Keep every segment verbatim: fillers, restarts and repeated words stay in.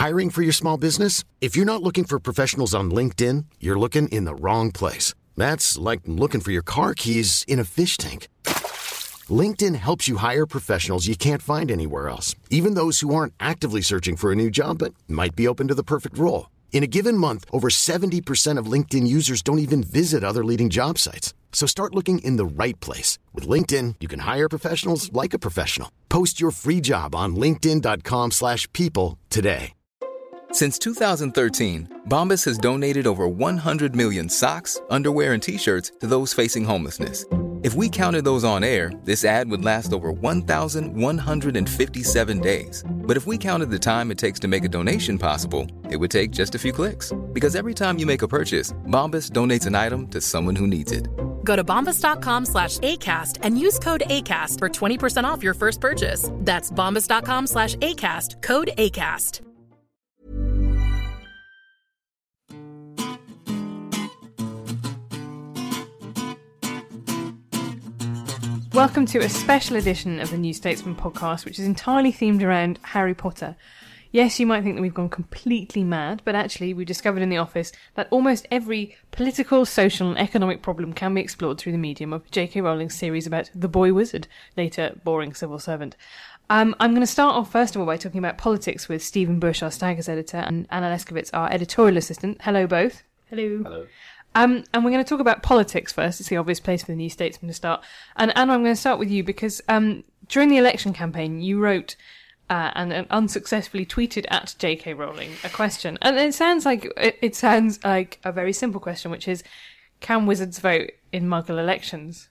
Hiring for your small business? If you're not looking for professionals on LinkedIn, you're looking in the wrong place. That's like looking for your car keys in a fish tank. LinkedIn helps you hire professionals you can't find anywhere else, even those who aren't actively searching for a new job but might be open to the perfect role. In a given month, over seventy percent of LinkedIn users don't even visit other leading job sites. So start looking in the right place. With LinkedIn, you can hire professionals like a professional. Post your free job on linkedin dot com slash people today. Since two thousand thirteen, Bombas has donated over one hundred million socks, underwear, and T-shirts to those facing homelessness. If we counted those on air, this ad would last over one thousand one hundred fifty-seven days. But if we counted the time it takes to make a donation possible, it would take just a few clicks. Because every time you make a purchase, Bombas donates an item to someone who needs it. Go to bombas.com slash ACAST and use code ACAST for twenty percent off your first purchase. That's bombas.com slash ACAST, code ACAST. Welcome to a special edition of the New Statesman podcast, which is entirely themed around Harry Potter. Yes, you might think that we've gone completely mad, but actually we discovered in the office that almost every political, social and economic problem can be explored through the medium of J K Rowling's series about the boy wizard, later boring civil servant. Um, I'm going to start off first of all by talking about politics with Stephen Bush, our Staggers editor, and Anna Leskowitz, our editorial assistant. Hello both. Hello. Hello. Um, and we're going to talk about politics first. It's the obvious place for the New Statesman to start. And Anna, I'm going to start with you because um, during the election campaign, you wrote uh, and, and unsuccessfully tweeted at J K Rowling a question. And it sounds like it, it sounds like a very simple question, which is, can wizards vote in Muggle elections?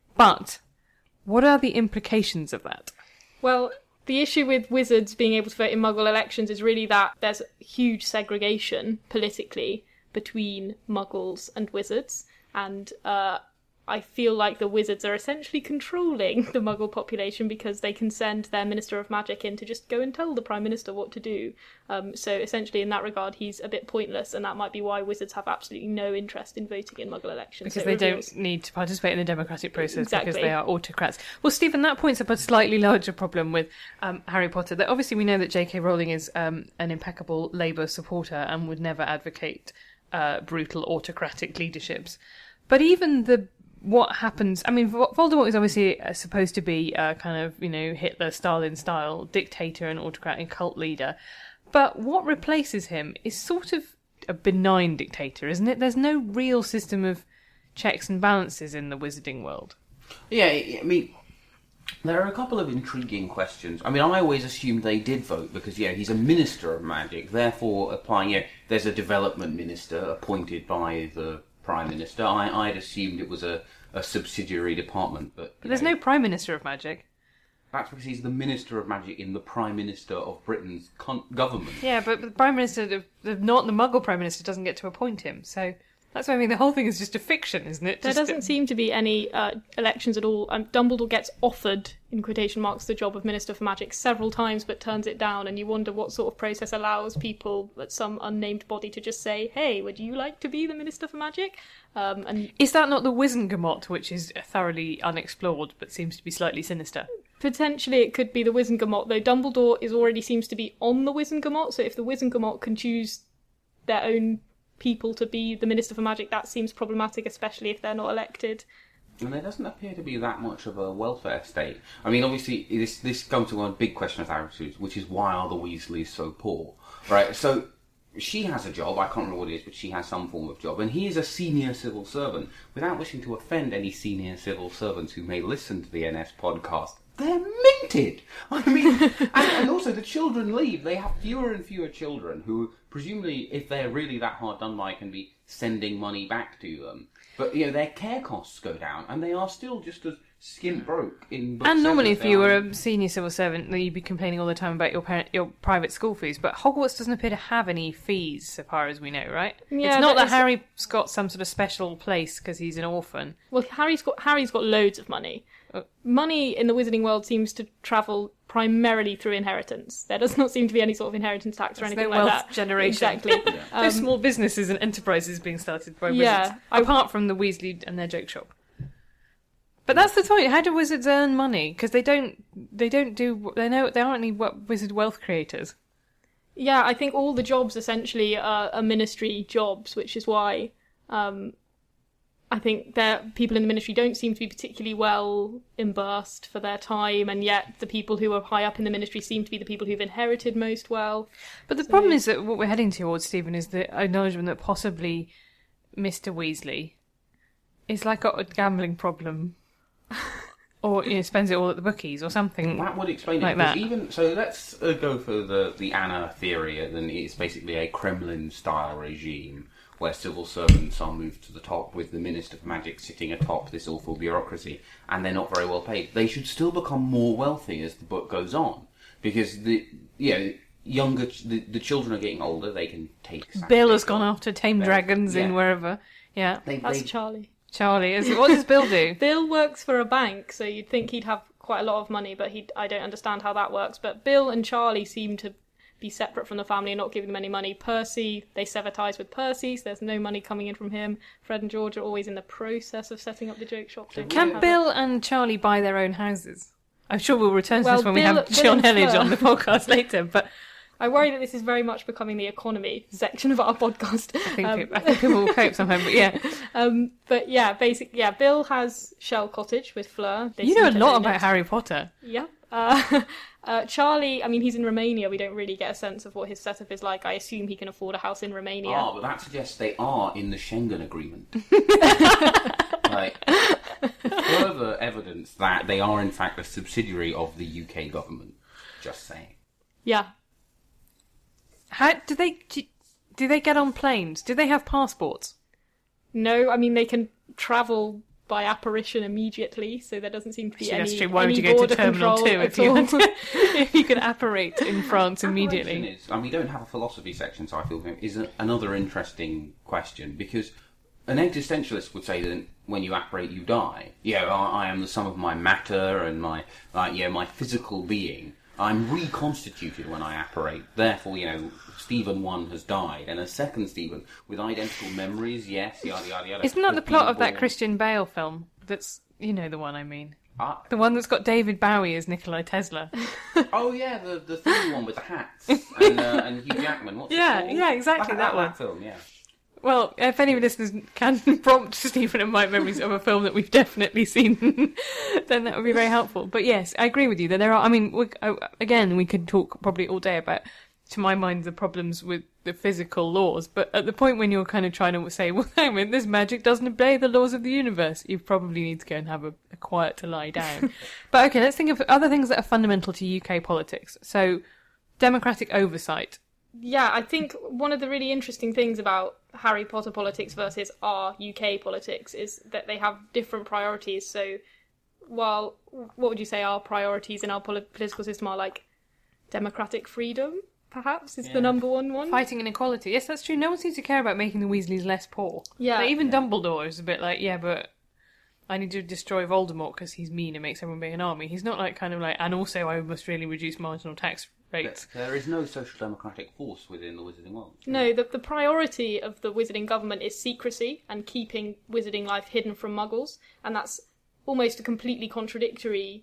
But what are the implications of that? Well, the issue with wizards being able to vote in Muggle elections is really that there's huge segregation politically between Muggles and wizards, and uh, I feel like the wizards are essentially controlling the Muggle population because they can send their Minister of Magic in to just go and tell the Prime Minister what to do. Um, so essentially, in that regard, he's a bit pointless, and that might be why wizards have absolutely no interest in voting in Muggle elections. Because so they reveals... don't need to participate in the democratic process exactly. because they are autocrats. Well, Stephen, that points up a slightly larger problem with um, Harry Potter. That obviously we know that J K Rowling is um, an impeccable Labour supporter and would never advocate Uh, brutal autocratic leaderships. But even the what happens, I mean, Voldemort is obviously uh, supposed to be a kind of, you know, Hitler, Stalin style dictator and autocratic cult leader. But what replaces him is sort of a benign dictator, isn't it? There's no real system of checks and balances in the wizarding world. Yeah, I mean, there are a couple of intriguing questions. I mean, I always assumed they did vote because, yeah, he's a minister of magic, therefore applying, yeah, there's a development minister appointed by the Prime Minister. I, I'd assumed it was a, a subsidiary department, but... But there's know, no Prime Minister of Magic. That's because he's the Minister of Magic in the Prime Minister of Britain's con- government. Yeah, but the Prime Minister, the, the, not the Muggle Prime Minister, doesn't get to appoint him, so... That's what I mean, the whole thing is just a fiction, isn't it? There just doesn't seem to be any uh, elections at all. Um, Dumbledore gets offered, in quotation marks, the job of Minister for Magic several times, but turns it down, and you wonder what sort of process allows people at some unnamed body to just say, hey, would you like to be the Minister for Magic? Um, and Is that not the Wizengamot, which is thoroughly unexplored, but seems to be slightly sinister? Potentially it could be the Wizengamot, though Dumbledore is already seems to be on the Wizengamot, so if the Wizengamot can choose their own people to be the Minister for Magic, that seems problematic, especially if they're not elected. And there doesn't appear to be that much of a welfare state. I mean, obviously, this this comes to one big question of attitudes, which is why are the Weasleys so poor? Right, so she has a job, I can't remember what it is, but she has some form of job, and he is a senior civil servant. Without wishing to offend any senior civil servants who may listen to the N S podcast, they're minted! I mean, and, and also the children leave. They have fewer and fewer children who, presumably, if they're really that hard done by, can be sending money back to them. But, you know, their care costs go down, and they are still just as skint broke in books. And normally if you were a senior civil servant, you'd be complaining all the time about your parent, your private school fees. But Hogwarts doesn't appear to have any fees, so far as we know, right? Yeah, it's not that it's... Harry's got some sort of special place because he's an orphan. Well, Harry's got Harry's got loads of money. Uh, money in the wizarding world seems to travel primarily through inheritance. There does not seem to be any sort of inheritance tax or There's anything no like wealth that. generation. Exactly. yeah. um, There's small businesses and enterprises being started by wizards. Yeah, apart from the Weasley and their joke shop. But that's the point. How do wizards earn money? Because they don't. They don't do. They know. They aren't any wizard wealth creators. Yeah, I think all the jobs essentially are, are ministry jobs, which is why um, I think that people in the ministry don't seem to be particularly well imbursed for their time, and yet the people who are high up in the ministry seem to be the people who've inherited most wealth. But the So- problem is that what we're heading towards, Stephen, is the acknowledgement that possibly Mister Weasley is like got a gambling problem. Or, you know, spends it all at the bookies or something. That would explain like it. Because that. even so, let's uh, go for the the Anna theory. Then it's basically a Kremlin-style regime where civil servants are moved to the top, with the Minister for Magic sitting atop this awful bureaucracy, and they're not very well paid. They should still become more wealthy as the book goes on, because the you know younger the, the children are getting older. They can take. Bill has gone off to tame They- dragons in yeah. wherever. Yeah. They, That's they, Charlie. Charlie, is what does Bill do? Bill works for a bank, so you'd think he'd have quite a lot of money, but he I don't understand how that works. But Bill and Charlie seem to be separate from the family and not giving them any money. Percy, they sever ties with Percy, so there's no money coming in from him. Fred and George are always in the process of setting up the joke shop. Don't Can really have Bill and Charlie buy their own houses? I'm sure we'll return to Well, this when we Bill- have Bill John and Hellage Fleur. on the podcast later, but I worry that this is very much becoming the economy section of our podcast. I think, Um, people, I think people will cope somehow. But yeah, um, but yeah, basically, yeah, Bill has Shell Cottage with Fleur. They you seem know a to lot own about it. Harry Potter. Yeah. Uh, uh, Charlie, I mean, he's in Romania. We don't really get a sense of what his setup is like. I assume he can afford a house in Romania. Ah, but that suggests they are in the Schengen Agreement. Like, further evidence that they are in fact a subsidiary of the U K government. Just saying. Yeah. How do they do, do they get on planes? Do they have passports? No, I mean, they can travel by apparition immediately, so there doesn't seem to be Actually, any that's true. Why any would you go to border Terminal control Two if at you all. had to, if you could apparate in France Apparition immediately? Is, and we don't have a philosophy section, so I feel is a, another interesting question, because an existentialist would say that when you apparate, you die. Yeah, I, I am the sum of my matter and my, like, yeah, my physical being. I'm reconstituted when I apparate. Therefore, you know, Stephen one has died, and a second Stephen with identical memories. Yes, yada yada yada. Isn't that has the plot been of that born. Christian Bale film? That's, you know, the one I mean. Ah, The one that's got David Bowie as Nikola Tesla. oh yeah, the the third one with the hats and, uh, and Hugh Jackman. What's Yeah, it called? yeah, exactly, that one. film. Yeah. Well, if any listeners can prompt Stephen and my memories of a film that we've definitely seen, then that would be very helpful. But yes, I agree with you that there are, I mean, we, uh, again, we could talk probably all day about, to my mind, the problems with the physical laws. But at the point when you're kind of trying to say, well, hang on a minute, this magic doesn't obey the laws of the universe, you probably need to go and have a, a quiet to lie down. But okay, let's think of other things that are fundamental to U K politics. So, democratic oversight. Yeah, I think one of the really interesting things about Harry Potter politics versus our U K politics is that they have different priorities. So, while, what would you say our priorities in our poli- political system are, like, democratic freedom, perhaps, is Yeah. the number one one? Fighting inequality. Yes, that's true. No one seems to care about making the Weasleys less poor. Yeah. Like, even Dumbledore is a bit like, yeah, but I need to destroy Voldemort because he's mean and makes everyone be an army. He's not like kind of like, and also I must really reduce marginal tax rates. There is no social democratic force within the Wizarding world. No, the, the priority of the Wizarding government is secrecy and keeping Wizarding life hidden from Muggles, and that's almost a completely contradictory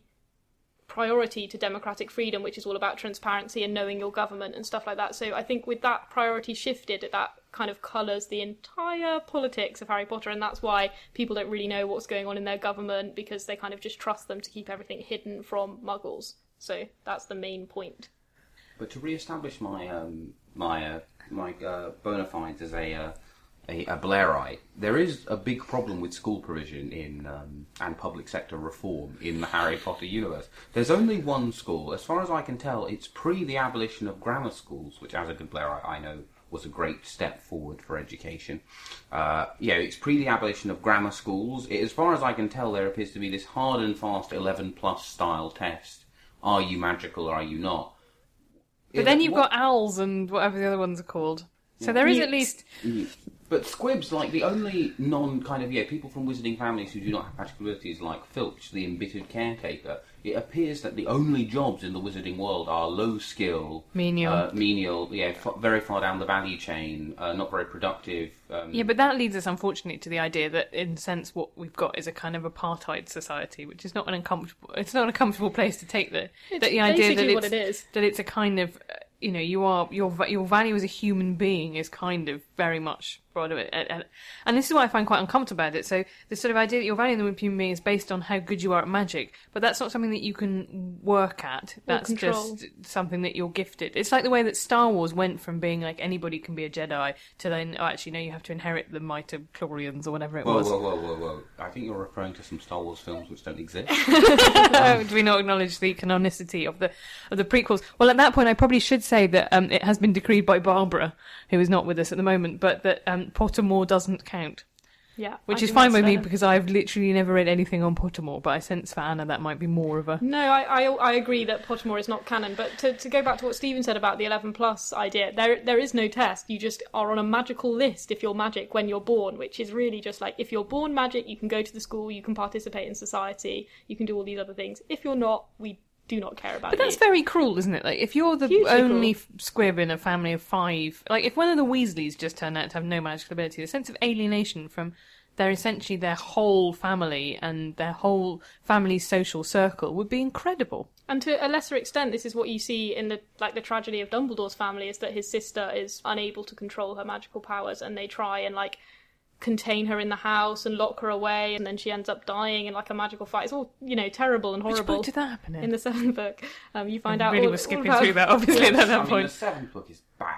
priority to democratic freedom, which is all about transparency and knowing your government and stuff like that. So I think with that priority shifted, that kind of colours the entire politics of Harry Potter, and that's why people don't really know what's going on in their government, because they kind of just trust them to keep everything hidden from Muggles. So that's the main point. But to re-establish my um, my uh, my uh, bona fides as a, uh, a a Blairite, there is a big problem with school provision in um, and public sector reform in the Harry Potter universe. There's only one school, as far as I can tell. It's pre the abolition of grammar schools, which, as a good Blairite, I know was a great step forward for education. Uh, yeah, it's pre the abolition of grammar schools. It, as far as I can tell, there appears to be this hard and fast eleven plus style test. Are you magical or are you not? But then you've got owls and whatever the other ones are called. So there is at least... But Squibs, like, the only non kind of, yeah, people from wizarding families who do not have magical abilities, like Filch, the embittered caretaker, it appears that the only jobs in the wizarding world are low skill, Menial. uh, menial, yeah, f- very far down the value chain, uh, not very productive. Um, Yeah, but that leads us, unfortunately, to the idea that, in a sense, what we've got is a kind of apartheid society, which is not an uncomfortable. It's not a comfortable place to take the. It's that the idea that basically it's, what it is. That it's a kind of, you know, you are your your value as a human being is kind of very much brought of it, and, and this is what I find quite uncomfortable about it. So the sort of idea that your value as a human being is based on how good you are at magic, but that's not something that you can work at. That's just something that you're gifted. It's like the way that Star Wars went from being like anybody can be a Jedi to then, oh, actually, no, you have to inherit the might of Chlorians or whatever it whoa, was. Whoa, whoa, whoa, whoa! I think you're referring to some Star Wars films which don't exist. Do we not acknowledge the canonicity of the of the prequels? Well, at that point, I probably should say that um, it has been decreed by Barbara, who is not with us at the moment, but that um, Pottermore doesn't count. Yeah, which I is fine by me fair. because I've literally never read anything on Pottermore, but I sense for Anna that might be more of a... No, I, I, I agree that Pottermore is not canon, but to, to go back to what Stephen said about the eleven plus idea, there there is no test. You just are on a magical list if you're magic when you're born, which is really just like, if you're born magic, you can go to the school, you can participate in society, you can do all these other things. If you're not, we do not care about But that's you. very cruel, isn't it? Like, if you're the Hugely only cruel. f- squib in a family of five... Like, if one of the Weasleys just turned out to have no magical ability, the sense of alienation from... They're essentially their whole family and their whole family's social circle would be incredible. And to a lesser extent, this is what you see in the like the tragedy of Dumbledore's family, is that his sister is unable to control her magical powers, and they try and like contain her in the house and lock her away, and then she ends up dying in like a magical fight. It's all, you know, terrible and horrible. Which book did that happen in? In the seventh book, um, you find I out. really all, was skipping all about... through that, obviously, at that I mean, point. the seventh book is bad.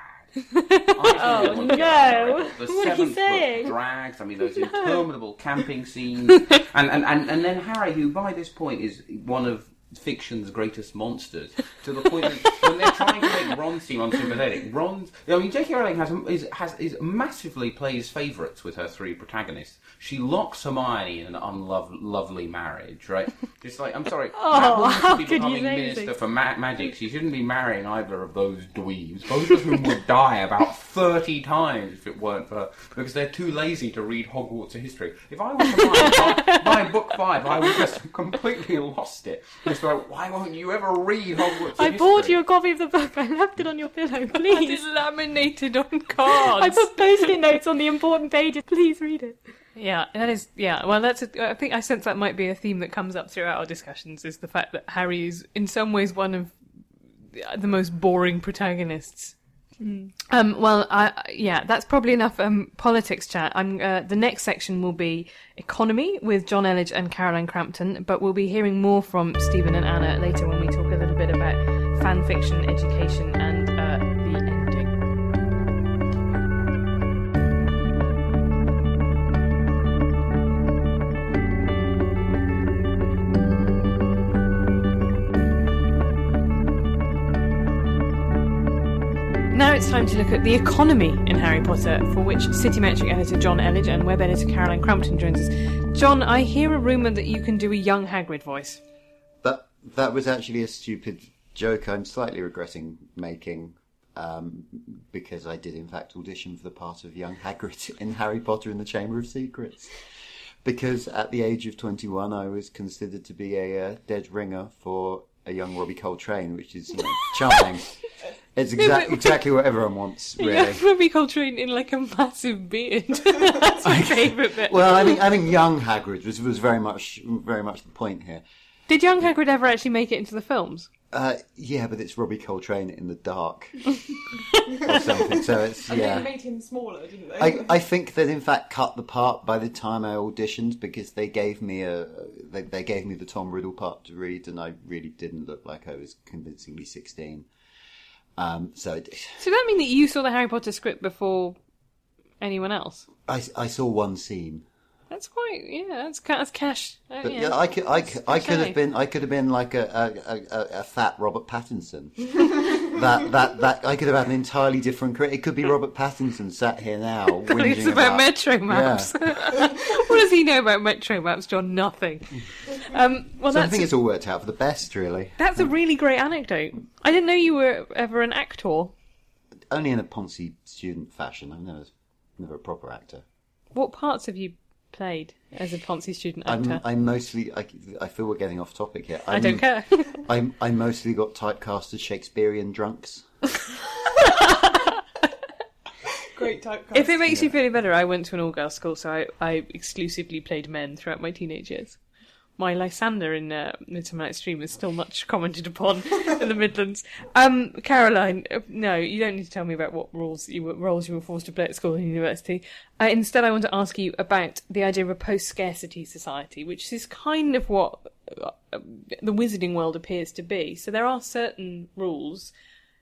Oh no! The What are you seventh saying? book drags. I mean, those interminable camping scenes, and, and, and, and then Harry, who by this point is one of fiction's greatest monsters, to the point that when they're trying to make Ron seem unsympathetic, Ron's... I mean, J K Rowling has, is, has is massively plays favourites with her three protagonists. She locks Hermione in an unlovely marriage, right? It's like, I'm sorry, Oh, that woman how should be could you becoming say Minister this? for ma- Magic. She shouldn't be marrying either of those dweebs, both of whom would die about thirty times if it weren't for her, because they're too lazy to read Hogwarts history. If I was to buy, buy book five, I would just completely lost it. It's like, why won't you ever read Hogwarts I history? bought you a copy of the book. I left it on your pillow, please. It's laminated on cards. I put post-it notes on the important pages. Please read it. Yeah, that is. Yeah, well, that's. A, I think I sense that might be a theme that comes up throughout our discussions. Is the fact that Harry is, in some ways, one of the most boring protagonists. Mm. Um, well, I, yeah, that's probably enough um, politics chat. I'm. Uh, the next section will be economy with John Elledge and Caroline Crampton, but we'll be hearing more from Stephen and Anna later when we talk a little bit about fan fiction, education, and uh, the ending. Now it's time to look at the economy in Harry Potter, for which Citymetric editor John Elledge and web editor Caroline Crampton joins us. John, I hear a rumour that you can do a young Hagrid voice. That that was actually a stupid joke I'm slightly regretting making, um, because I did in fact audition for the part of young Hagrid in Harry Potter and the Chamber of Secrets. Because at the age of twenty-one I was considered to be a uh, dead ringer for a young Robbie Coltrane, which is, you know, charming. It's exa- exactly what everyone wants, really. Yeah, Robbie Coltrane in like a massive beard. That's my favourite bit. Well, I think I think young Hagrid was was very much very much the point here. Did young Hagrid ever actually make it into the films? Uh, yeah, but it's Robbie Coltrane in the dark or something. So it's And yeah. they made him smaller, didn't they? I, I think that in fact cut the part by the time I auditioned, because they gave me a they, they gave me the Tom Riddle part to read, and I really didn't look like I was convincingly sixteen. Um, so it, So that mean that you saw the Harry Potter script before anyone else? I, I saw one scene. That's quite, yeah, that's, ca- that's cash. Uh, But yeah. yeah, I could, I, could- I could cliche. have been, I could have been like a a, a, a fat Robert Pattinson. that that that I could have had an entirely different career. It could be Robert Pattinson sat here now. But it's whinging about Metro Maps. Yeah. What does he know about Metro Maps, John? Nothing. Um, well, So I that's think it's all worked out for the best, really. that's a really great anecdote. I didn't know you were ever an actor. Only in a Ponzi student fashion. I'm never, never a proper actor. What parts have you played as a Ponzi student actor? I'm, I'm mostly. I, I feel we're getting off topic here. I'm, I don't care. I'm, I mostly got typecast as Shakespearean drunks. Great typecast. If it makes you feel any better, I went to an all-girls school, so I, I exclusively played men throughout my teenage years. my Lysander in uh, Midsummer Night's Dream is still much commented upon in the Midlands. Um, Caroline, uh, no, you don't need to tell me about what roles you were, roles you were forced to play at school and university. Uh, instead, I want to ask you about the idea of a post-scarcity society, which is kind of what uh, the wizarding world appears to be. So there are certain rules,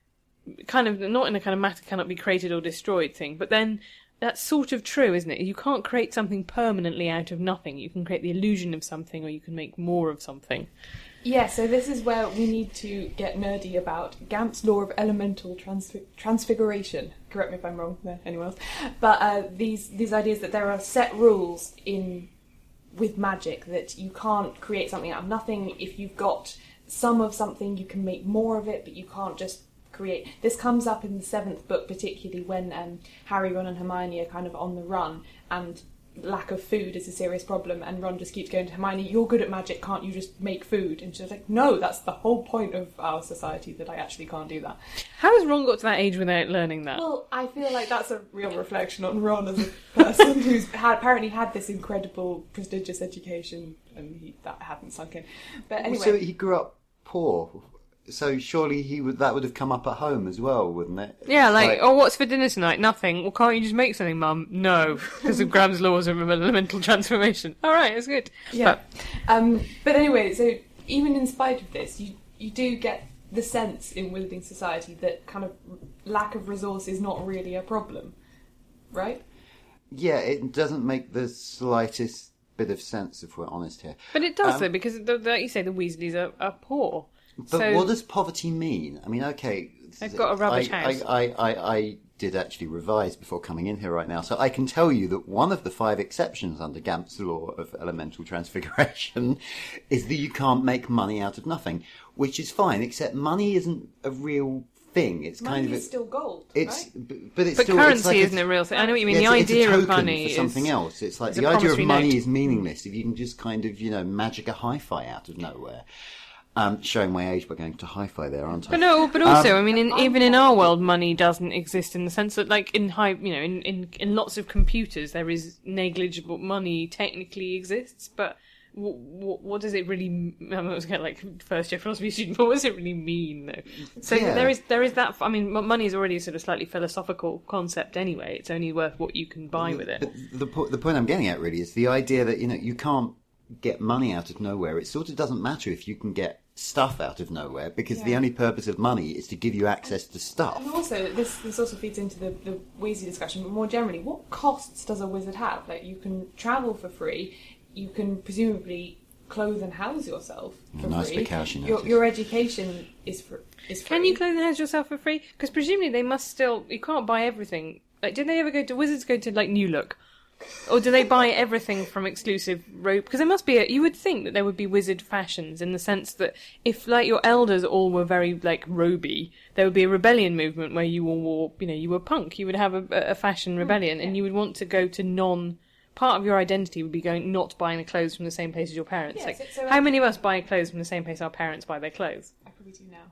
kind of not in a kind of matter cannot be created or destroyed thing, but then that's sort of true, isn't it? You can't create something permanently out of nothing. You can create the illusion of something, or you can make more of something. Yeah, so this is where we need to get nerdy about Gamp's law of elemental transfi- transfiguration. Correct me if I'm wrong, there, anyone else. But uh, these these ideas that there are set rules in with magic, that you can't create something out of nothing. If you've got some of something, you can make more of it, but you can't just create. This comes up in the seventh book, particularly when um, Harry, Ron and Hermione are kind of on the run, and lack of food is a serious problem, and Ron just keeps going to Hermione, you're good at magic, can't you just make food? And she's like, no, that's the whole point of our society, that I actually can't do that. How has Ron got to that age without learning that? Well, I feel like that's a real reflection on Ron as a person who's had, apparently had this incredible, prestigious education, and he, that hadn't sunk in. But anyway. So he grew up poor. So surely he would that would have come up at home as well, wouldn't it? Yeah, like, like, oh, what's for dinner tonight? Nothing. Well, can't you just make something, Mum? No, because of Graham's laws of elemental transformation. All right, it's good. Yeah. But, um, but anyway, so even in spite of this, you you do get the sense in Wizarding Society that kind of lack of resource is not really a problem, right? Yeah, it doesn't make the slightest bit of sense, if we're honest here. But it does, um, though, because, the, the, like you say, the Weasleys are, are poor. But so, what does poverty mean? I mean, okay... They've got a rubbish I, house. I, I, I, I did actually revise before coming in here right now, so I can tell you that one of the five exceptions under Gamp's law of elemental transfiguration is that you can't make money out of nothing, which is fine, except money isn't a real thing. It's money kind of... is a, still gold, it's, right? But, but it's but still... currency it's like isn't a, a real thing. I know what you mean. Yeah, the it's, idea it's a of money for something is, else. It's like is the a idea of promissory money note. is meaningless if you can just kind of, you know, magic a hi-fi out of nowhere. Um, showing my age by going to hi-fi there, aren't I? But no, but also, um, I mean, in, even in our world, money doesn't exist in the sense that, like, in high, you know, in, in, in lots of computers, there is negligible money technically exists, but w- w- what does it really? I'm not going like first year philosophy student, but what does it really mean, though? So Yeah. there is there is that. I mean, m- money is already a sort of slightly philosophical concept anyway. It's only worth what you can buy with it. But the, po- the point I'm getting at really is the idea that, you know, you can't get money out of nowhere. It sort of doesn't matter if you can get stuff out of nowhere, because Yeah. the only purpose of money is to give you access to stuff. And also, this this also feeds into the, the Weasley discussion, but more generally, what costs does a wizard have? Like, you can travel for free, you can presumably clothe and house yourself for Nice free. big house, you your, notice. your education is for is free. Can you clothe and house yourself for free? Because presumably they must still. You can't buy everything. Like, did they ever go to wizards? Go to like New Look? Or do they buy everything from exclusive robe? Because there must be a, you would think that there would be wizard fashions in the sense that if, like, your elders all were very, like, roby, there would be a rebellion movement where you all wore, you know, you were punk. You would have a, a fashion rebellion, and you would want to go to non... Part of your identity would be going not buying the clothes from the same place as your parents. Yeah, like, so- so, how um, many of us buy clothes from the same place our parents buy their clothes? I probably do now.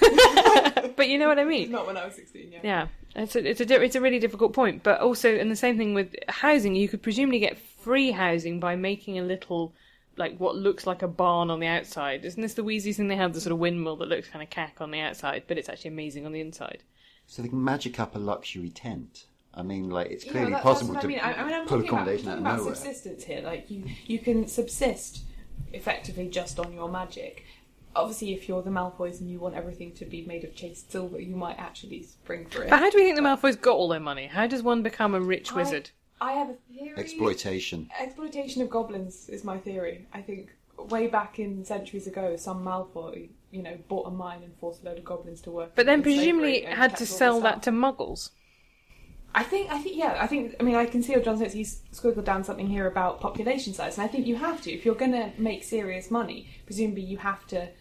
But you know what I mean? Not when I was sixteen, yeah. Yeah, it's a it's a di- it's a really difficult point. But also, and the same thing with housing, you could presumably get free housing by making a little, like, what looks like a barn on the outside. Isn't this the Weasleys thing? They have the sort of windmill that looks kind of cack on the outside, but it's actually amazing on the inside. So they can magic up a luxury tent. I mean, like, it's Yeah, clearly that- possible that's what to I mean. I, I mean, I'm pull talking about, accommodation I'm out talking of about nowhere. subsistence here. Like, you, you can subsist effectively just on your magic. Obviously, if you're the Malfoys and you want everything to be made of chased silver, you might actually spring for it. But how do we think the Malfoys got all their money? How does one become a rich I- wizard? I have a theory. Exploitation. Exploitation of goblins is my theory. I think way back in centuries ago, some Malfoy, you know, bought a mine and forced a load of goblins to work. But then in slavery presumably and had kept to all the sell stuff. that to Muggles. I think, I think, yeah, I think, I mean, I can see how John's notes, he's squiggled down something here about population size, and I think you have to. If you're going to make serious money, presumably you have to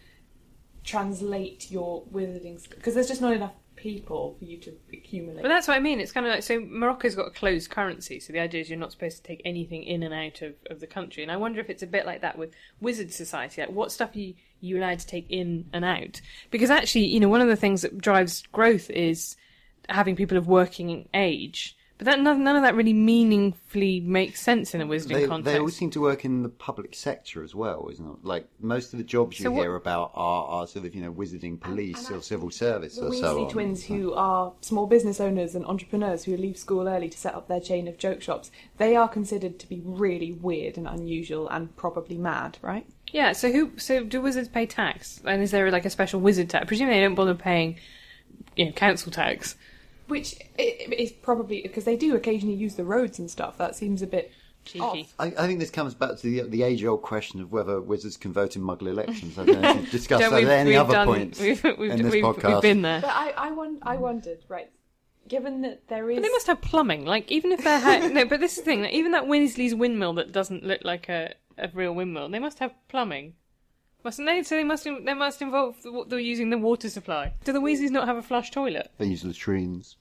translate your wizarding, because there's just not enough people for you to accumulate. But that's what I mean. It's kind of like, so Morocco's got a closed currency, so the idea is you're not supposed to take anything in and out of, of the country. And I wonder if it's a bit like that with Wizard Society. Like, what stuff are you, you allowed to take in and out? Because actually, you know, one of the things that drives growth is having people of working age. But that none, none of that really meaningfully makes sense in a wizarding they, context. They all seem to work in the public sector as well, isn't it? Like, most of the jobs you So what- hear about are, are sort of, you know, wizarding police and or civil service The or Weasley so on. twins, who are small business owners and entrepreneurs who leave school early to set up their chain of joke shops, they are considered to be really weird and unusual and probably mad, right? Yeah, so who? So do wizards pay tax? And is there like a special wizard tax? Presumably they don't bother paying, you know, council tax. Which i- is probably because they do occasionally use the roads and stuff. That seems a bit Cheeky. off. I, I think this comes back to the, the age-old question of whether wizards can vote in Muggle elections. I don't know if you've discussed Don't that we've- at any we've other done- points we've, we've, in this we've, podcast. we've been there. But I, I, won- I wondered, right? Given that there is, But they must have plumbing. Like, even if they're... Ha- no, but this is the thing. Like, even that Weasley's windmill that doesn't look like a, a real windmill, they must have plumbing. Mustn't they? So they must, they must involve... The, they're using the water supply. Do the Weasleys not have a flush toilet? They use latrines.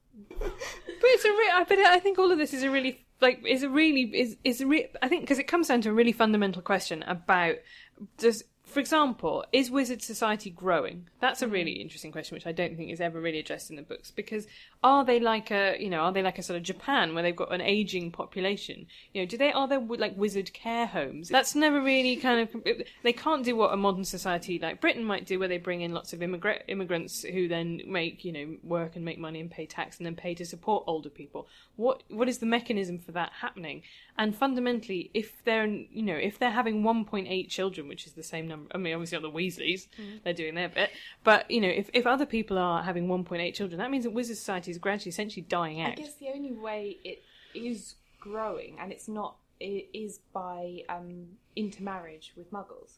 But it's a re- I, but I think all of this is a really... Like, is a really... Is, is a re- I think, because it comes down to a really fundamental question about... Does... For example, is wizard society growing? That's a really interesting question, which I don't think is ever really addressed in the books. Because are they like a, you know, are they like a sort of Japan where they've got an aging population? You know, do they are there like wizard care homes? That's never really kind of. They can't do what a modern society like Britain might do, where they bring in lots of immigrant immigrants who then make, you know, work and make money and pay tax and then pay to support older people. What what is the mechanism for that happening? And fundamentally, if they're, you know, if they're having one point eight children, which is the same number, I mean, obviously not the Weasleys, mm. they're doing their bit, but, you know, if, if other people are having one point eight children, that means that wizard society is gradually essentially dying out. I guess the only way it is growing, and it's not, it is by um, intermarriage with Muggles.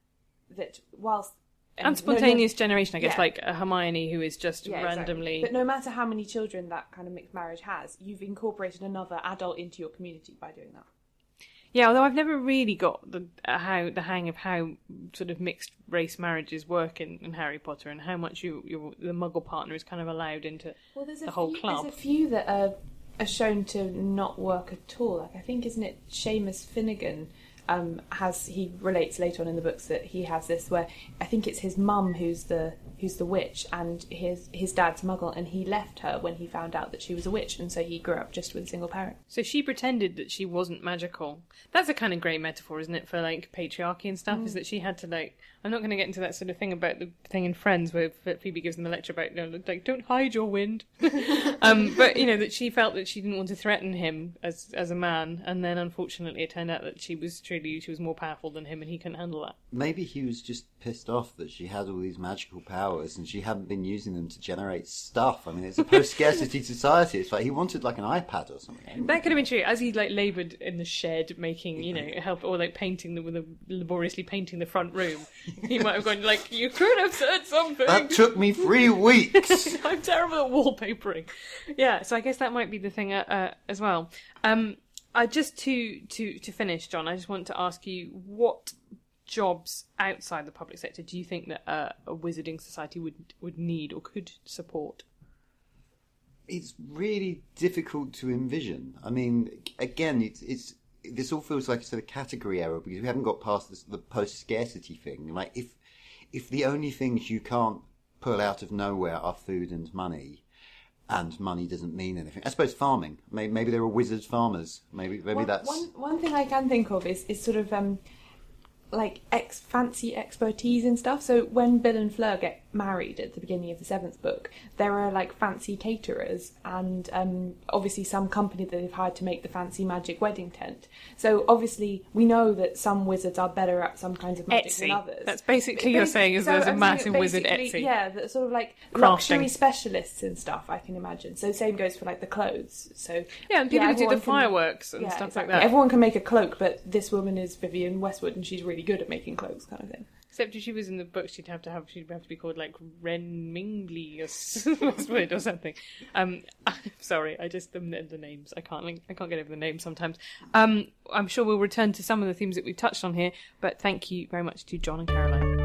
That whilst... And, and spontaneous no, no, generation, I guess, yeah. like a Hermione who is just yeah, randomly... Exactly. But no matter how many children that kind of mixed marriage has, you've incorporated another adult into your community by doing that. Yeah, although I've never really got the uh, how the hang of how sort of mixed race marriages work in, in Harry Potter, and how much you your the Muggle partner is kind of allowed into well, there's a the whole few, club. There's a few that are, are shown to not work at all. Like I think, isn't it Seamus Finnegan? Um, has he relates later on in the books that he has this where I think it's his mum who's the who's the witch, and his his dad's Muggle, and he left her when he found out that she was a witch, and so he grew up just with a single parent. So she pretended that she wasn't magical. That's a kind of great metaphor, isn't it, for like patriarchy and stuff? Mm. Is that she had to like. I'm not going to get into that sort of thing about the thing in Friends where Phoebe gives them a lecture about, you know, like, don't hide your wind. um, but, you know, that she felt that she didn't want to threaten him as as a man, and then unfortunately it turned out that she was truly, she was more powerful than him and he couldn't handle that. Maybe he was just pissed off that she had all these magical powers and she hadn't been using them to generate stuff. I mean, it's a post-scarcity society. It's like he wanted like an iPad or something. That could have been true. As he like laboured in the shed making, you know, help, or like painting the, with a, laboriously painting the front room. He might have gone like, you could have said something. That took me three weeks. I'm terrible at wallpapering. Yeah, so I guess that might be the thing uh, uh, as well. Um, I just to to to finish, John. I just want to ask you, what jobs outside the public sector do you think that uh, a wizarding society would would need or could support? It's really difficult to envision. I mean, again, it's it's. This all feels like a sort of category error because we haven't got past this, the post-scarcity thing. Like, if if the only things you can't pull out of nowhere are food and money, and money doesn't mean anything, I suppose farming. Maybe, maybe there are wizards farmers. Maybe maybe one, that's one one thing I can think of is is sort of um like ex fancy expertise and stuff. So when Bill and Fleur get married at the beginning of the seventh book, there are like fancy caterers and um, obviously some company that they've hired to make the fancy magic wedding tent. So obviously we know that some wizards are better at some kinds of magic Etsy. than others. That's basically you're saying is so there's a I'm massive saying wizard basically, Etsy. Yeah, that sort of like Crafting. luxury specialists and stuff, I can imagine. So same goes for like the clothes. So yeah, and people yeah, who do the everyone can- fireworks and yeah, stuff exactly. like that. Everyone can make a cloak, but this woman is Vivienne Westwood and she's really good at making cloaks, kind of thing. Except if she was in the book, she'd have to have she'd have to be called like Ren Mingley or Westwood or something. Um, sorry, I just the, the names I can't link, I can't get over the names sometimes. Um, I'm sure we'll return to some of the themes that we've touched on here, but thank you very much to John and Caroline.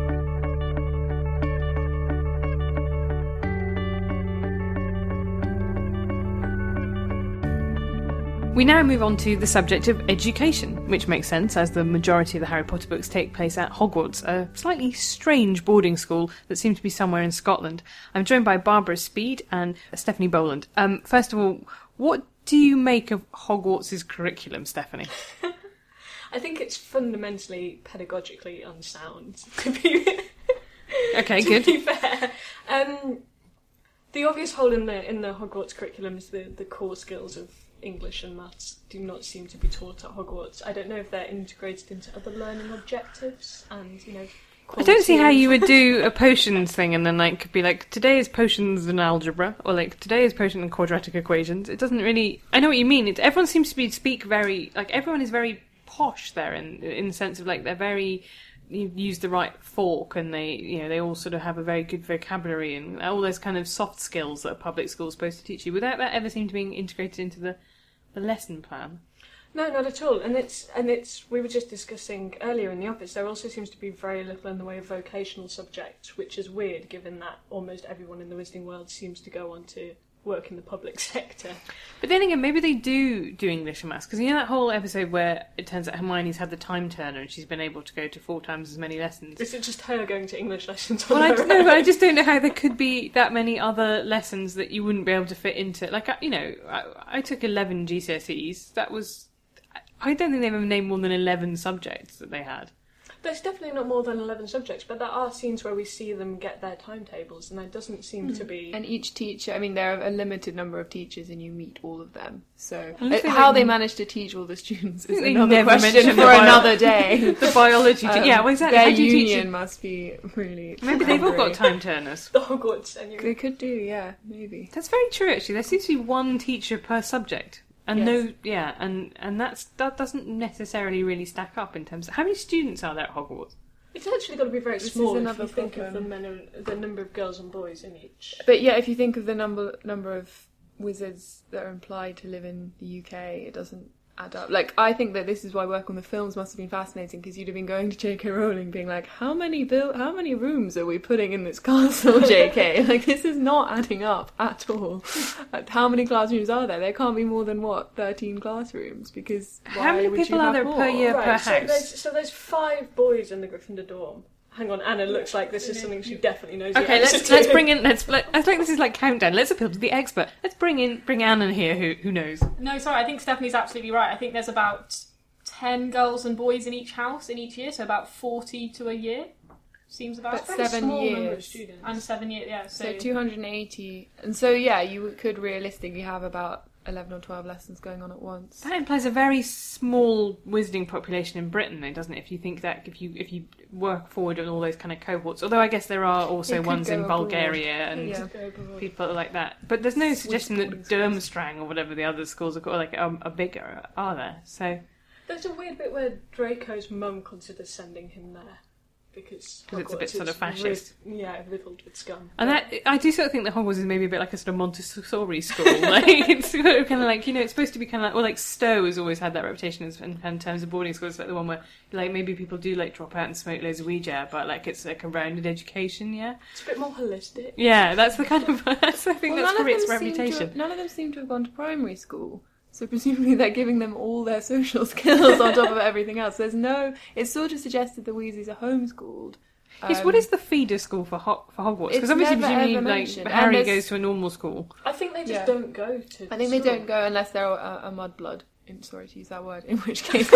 We now move on to the subject of education, which makes sense as the majority of the Harry Potter books take place at Hogwarts, a slightly strange boarding school that seems to be somewhere in Scotland. I'm joined by Barbara Speed and Stephanie Boland. Um, first of all, what do you make of Hogwarts' curriculum, Stephanie? I think it's fundamentally pedagogically unsound, to be, okay, to good. be fair. Um, the obvious hole in the in the Hogwarts curriculum is the, the core skills of English and maths do not seem to be taught at Hogwarts. I don't know if they're integrated into other learning objectives and, you know... I don't see how you would do a potions thing and then like be like, today is potions and algebra, or like today is potion and quadratic equations. It doesn't really. I know what you mean. It, everyone seems to be speak very like everyone is very posh there in in the sense of like they're very you use the right fork and they you know they all sort of have a very good vocabulary and all those kind of soft skills that a public school is supposed to teach you. Without that ever seem to being integrated into the the lesson plan. No, not at all. And it's and it's we were just discussing earlier in the office, there also seems to be very little in the way of vocational subjects, which is weird given that almost everyone in the Wizarding world seems to go on to work in the public sector. But then again, maybe they do do English and maths, because you know that whole episode where it turns out Hermione's had the time turner and she's been able to go to four times as many lessons. Is it just her going to English lessons on Well, I her don't know, own? but I just don't know how there could be that many other lessons that you wouldn't be able to fit into. Like, I- you know, I, I took eleven G C S Es. That was... I don't think they've ever named more than eleven subjects that they had. There's definitely not more than eleven subjects, but there are scenes where we see them get their timetables, and there doesn't seem to be... And each teacher, I mean, there are a limited number of teachers and you meet all of them. So I think uh, how they- they manage to teach all the students is They another never question mention for the bio- another day. The biology... te- Um, yeah, well, exactly. Their How do you teach union it? must be really... Maybe they've all got hungry. time turners. The Hogwarts anyway. They could do, yeah, maybe. That's very true, actually. There seems to be one teacher per subject. And Yes. no, yeah, and, and that's that doesn't necessarily really stack up in terms of... How many students are there at Hogwarts? It's actually got to be very This is small if another you think of the, problem. men and, the number of girls and boys in each. But yeah, if you think of the number number of wizards that are implied to live in the U K, it doesn't add up. Like, I think that this is why work on the films must have been fascinating, because you'd have been going to J K Rowling being like, how many bil- how many rooms are we putting in this castle, J K? Like, this is not adding up at all. Like, how many classrooms are there? There can't be more than, what, thirteen classrooms, because why How many would people you are have there more? per year? Right, so house. there's, so there's five boys in the Gryffindor dorm. Hang on, Anna looks like this is something she definitely knows the Okay, answer let's to. let's bring in let's let, I think this is like countdown. Let's appeal to the expert. Let's bring in bring Anna here who who knows. No, sorry, I think Stephanie's absolutely right. I think there's about ten girls and boys in each house in each year, so about forty to a year. Seems about But right. Very seven small number of years. students. And seven years, yeah. So, So two hundred eighty. And so, yeah, you could realistically have about eleven or twelve lessons going on at once. That implies a very small wizarding population in Britain, though, doesn't it? If you think that, if you if you work forward on all those kind of cohorts, although I guess there are also It could ones go in abroad. Bulgaria and Yeah. Go abroad. people like that. But there's no Swiss suggestion boarding that schools. Durmstrang or whatever the other schools are called, like are, are bigger, are there? So There's a weird bit where Draco's mum considers sending him there. Because 'Cause it's a bit Hogwarts sort of is fascist. rid- yeah, riddled with scum. and that I do sort of think that Hogwarts is maybe a bit like a sort of Montessori school. Like it's sort of kind of like, you know, it's supposed to be kind of like, well, like Stowe has always had that reputation as in, in terms of boarding schools. It's like the one where like maybe people do like drop out and smoke loads of Ouija, but like it's like a rounded education. Yeah, It's a bit more holistic. yeah, that's the kind of that's, I think Well, that's none of probably its them seem to- reputation. none of them seem to have gone to primary school. So presumably they're giving them all their social skills on top of everything else. There's no... It's sort of suggested the Weasleys are homeschooled. Yes, Um, what is the feeder school for Ho- for Hogwarts? Because It's obviously, never presumably, ever like mentioned. And Harry there's- goes to a normal school. I think they just Yeah. don't go to I think they school. don't go unless they're a, a mudblood. I'm sorry to use that word. In which case...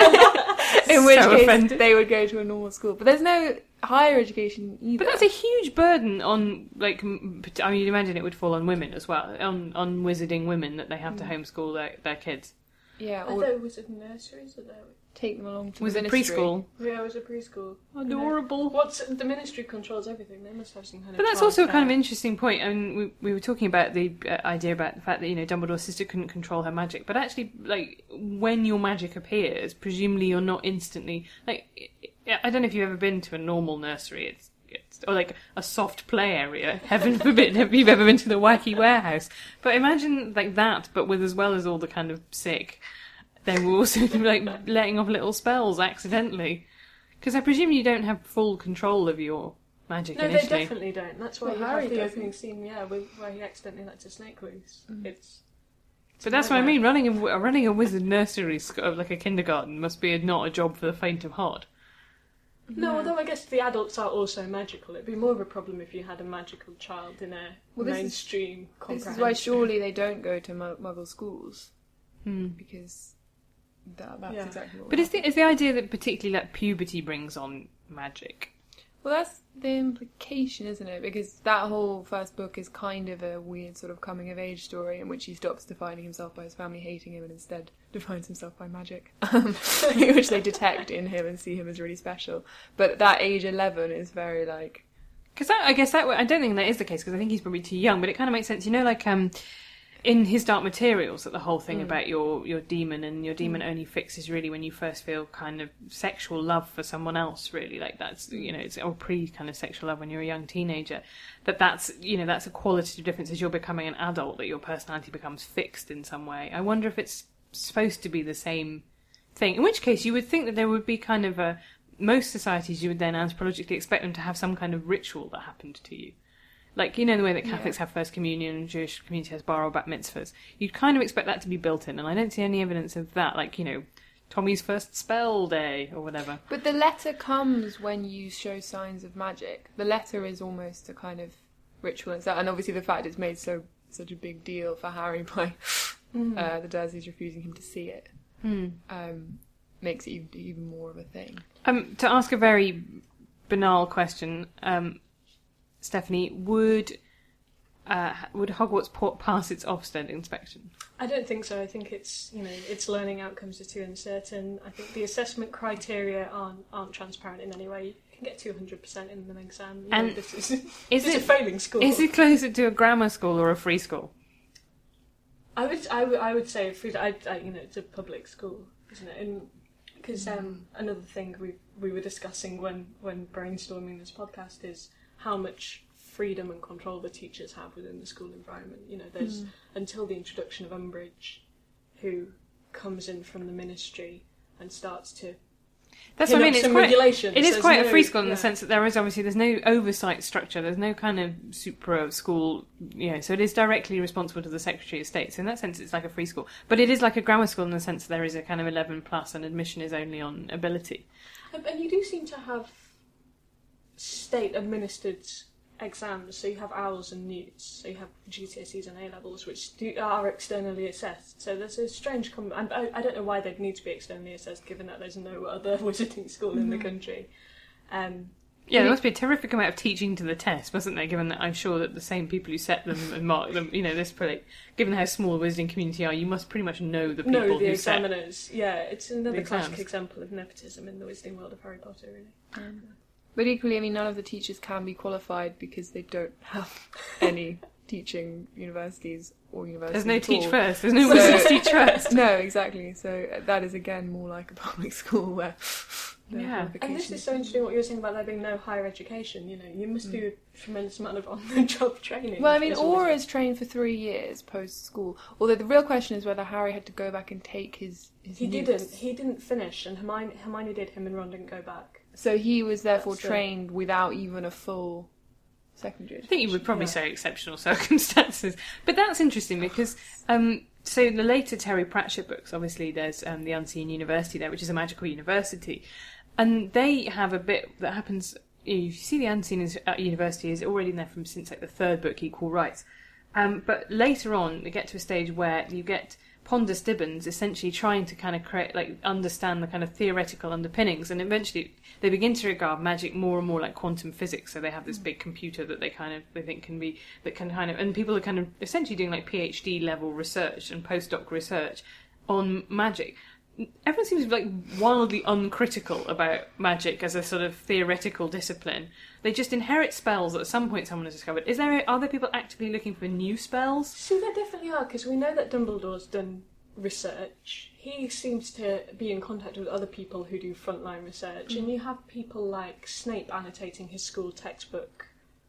in which So case offended. they would go to a normal school. But there's no higher education either. But that's a huge burden on, like, m- I mean, you'd imagine it would fall on women as well, on on wizarding women that they have to homeschool their, their kids. Yeah, Are or there wizard nurseries? Are there? take them along to Was the it ministry. preschool? Yeah, it was a preschool. Adorable. What's the ministry controls everything? They must have some kind of. But that's also a kind of childcare. interesting point. I mean, we, we were talking about the uh, idea about the fact that, you know, Dumbledore's sister couldn't control her magic. But actually, like, when your magic appears, presumably you're not instantly... Like, I- I don't know if you've ever been to a normal nursery. It's, it's or, like, a soft play area. Heaven forbid if you've ever been to the wacky warehouse. But imagine, like, that, but with as well as all the kind of sick... They were also, like, letting off little spells accidentally. Because I presume you don't have full control of your magic No, they initially. definitely don't. That's why Well, you Harry have the doesn't. opening scene, yeah, with, where he accidentally lets a snake loose. It's. But that's what I mean. Running a running a wizard nursery school, like a kindergarten, must be a, not a job for the faint of heart. No, although I guess the adults are also magical. It'd be more of a problem if you had a magical child in a Well, this mainstream This comprehension. is why surely they don't go to mu- Muggle schools. Hmm. Because that, that's Yeah. exactly what But is the, is the idea that particularly like puberty brings on magic? Well, that's the implication, isn't it? Because that whole first book is kind of a weird sort of coming-of-age story in which he stops defining himself by his family hating him and instead defines himself by magic, um, which they detect in him and see him as really special. But that age eleven is very, like... Because I guess that I don't think that is the case because I think he's probably too young. But it kind of makes sense, you know, like um, in his Dark Materials, that the whole thing Mm. about your your demon and your demon only fixes really when you first feel kind of sexual love for someone else. Really, like that's you know, it's or pre kind of sexual love when you're a young teenager. That that's you know that's a qualitative difference as you're becoming an adult. That your personality becomes fixed in some way. I wonder if it's supposed to be the same thing. In which case, you would think that there would be kind of a most societies you would then anthropologically expect them to have some kind of ritual that happened to you. Like, you know, the way that Catholics Yeah. have First Communion and Jewish community has bar or bat mitzvahs. You'd kind of expect that to be built in, and I don't see any evidence of that. Like, you know, Tommy's first spell day or whatever. But the letter comes when you show signs of magic. The letter is almost a kind of ritual itself, and obviously the fact it's made so such a big deal for Harry by uh, the Dursleys refusing him to see it Hmm. um, makes it even, even more of a thing. Um, to ask a very banal question, um, Stephanie, would uh, would Hogwarts pa- pass its Ofsted inspection? I don't think so. I think it's you know its learning outcomes are too uncertain. I think the assessment criteria aren't aren't transparent in any way. You can get two hundred percent in an exam. You know, And this is, Is this it is a failing school. Is it closer to a grammar school or a free school? I would I would I would say free. I, I you know it's a public school, isn't it? And because um, another thing we we were discussing when when brainstorming this podcast is how much freedom and control the teachers have within the school environment. You know, there's until the introduction of Umbridge, who comes in from the ministry and starts to That's pin what I mean. up It's some quite, regulations. it is There's quite a no- free school in yeah. the sense that there is obviously there's no oversight structure. There's no kind of supra school, you know. So it is directly responsible to the Secretary of State. So in that sense, it's like a free school. But it is like a grammar school in the sense that there is a kind of eleven plus, and admission is only on ability. And and you do seem to have state-administered exams, so you have owls and newts, so you have G C S Es and A-levels, which do, are externally assessed. So there's a strange... Com- and I, I don't know why they'd need to be externally assessed, given that there's no other wizarding school in the country. Um, Yeah, there must be a terrific amount of teaching to the test, mustn't there? Given that I'm sure that the same people who set them and mark them, you know, this pretty, given how small the wizarding community are, you must pretty much know the people no, the who set. examiners. Yeah, it's another the exams. classic example of nepotism in the wizarding world of Harry Potter, really. Um, but equally, I mean, none of the teachers can be qualified because they don't have any teaching universities or universities. There's no at teach all. first. There's no So- wizards teach first. No, exactly. So that is again more like a public school where. no Yeah. And this qualifications. is so interesting what you were saying about there being no higher education. You know, you must do a tremendous amount of on-the-job training. Well, I mean, as a wizard. Aura's trained for three years post school. Although the real question is whether Harry had to go back and take his. his He newts. didn't. He didn't finish, and Hermione, Hermione did. Him and Ron didn't go back. So he was therefore That's it. trained without even a full secondary I think you would probably Yeah. say exceptional circumstances. But that's interesting because, um, so the later Terry Pratchett books, obviously there's um, the Unseen University there, which is a magical university. And they have a bit that happens, you see the Unseen is- uh, University is already in there from since like the third book, Equal Rights. Um, but later on, they get to a stage where you get Ponder Stibbons essentially trying to kind of create, like, understand the kind of theoretical underpinnings, and eventually they begin to regard magic more and more like quantum physics. So they have this big computer that they kind of they think can be that can kind of, and people are kind of essentially doing like PhD level research and postdoc research on magic. Everyone seems like wildly uncritical about magic as a sort of theoretical discipline. They just inherit spells that at some point someone has discovered. Is there are there people actively looking for new spells? See, there definitely are, because we know that Dumbledore's done research. He seems to be in contact with other people who do frontline research, and you have people like Snape annotating his school textbook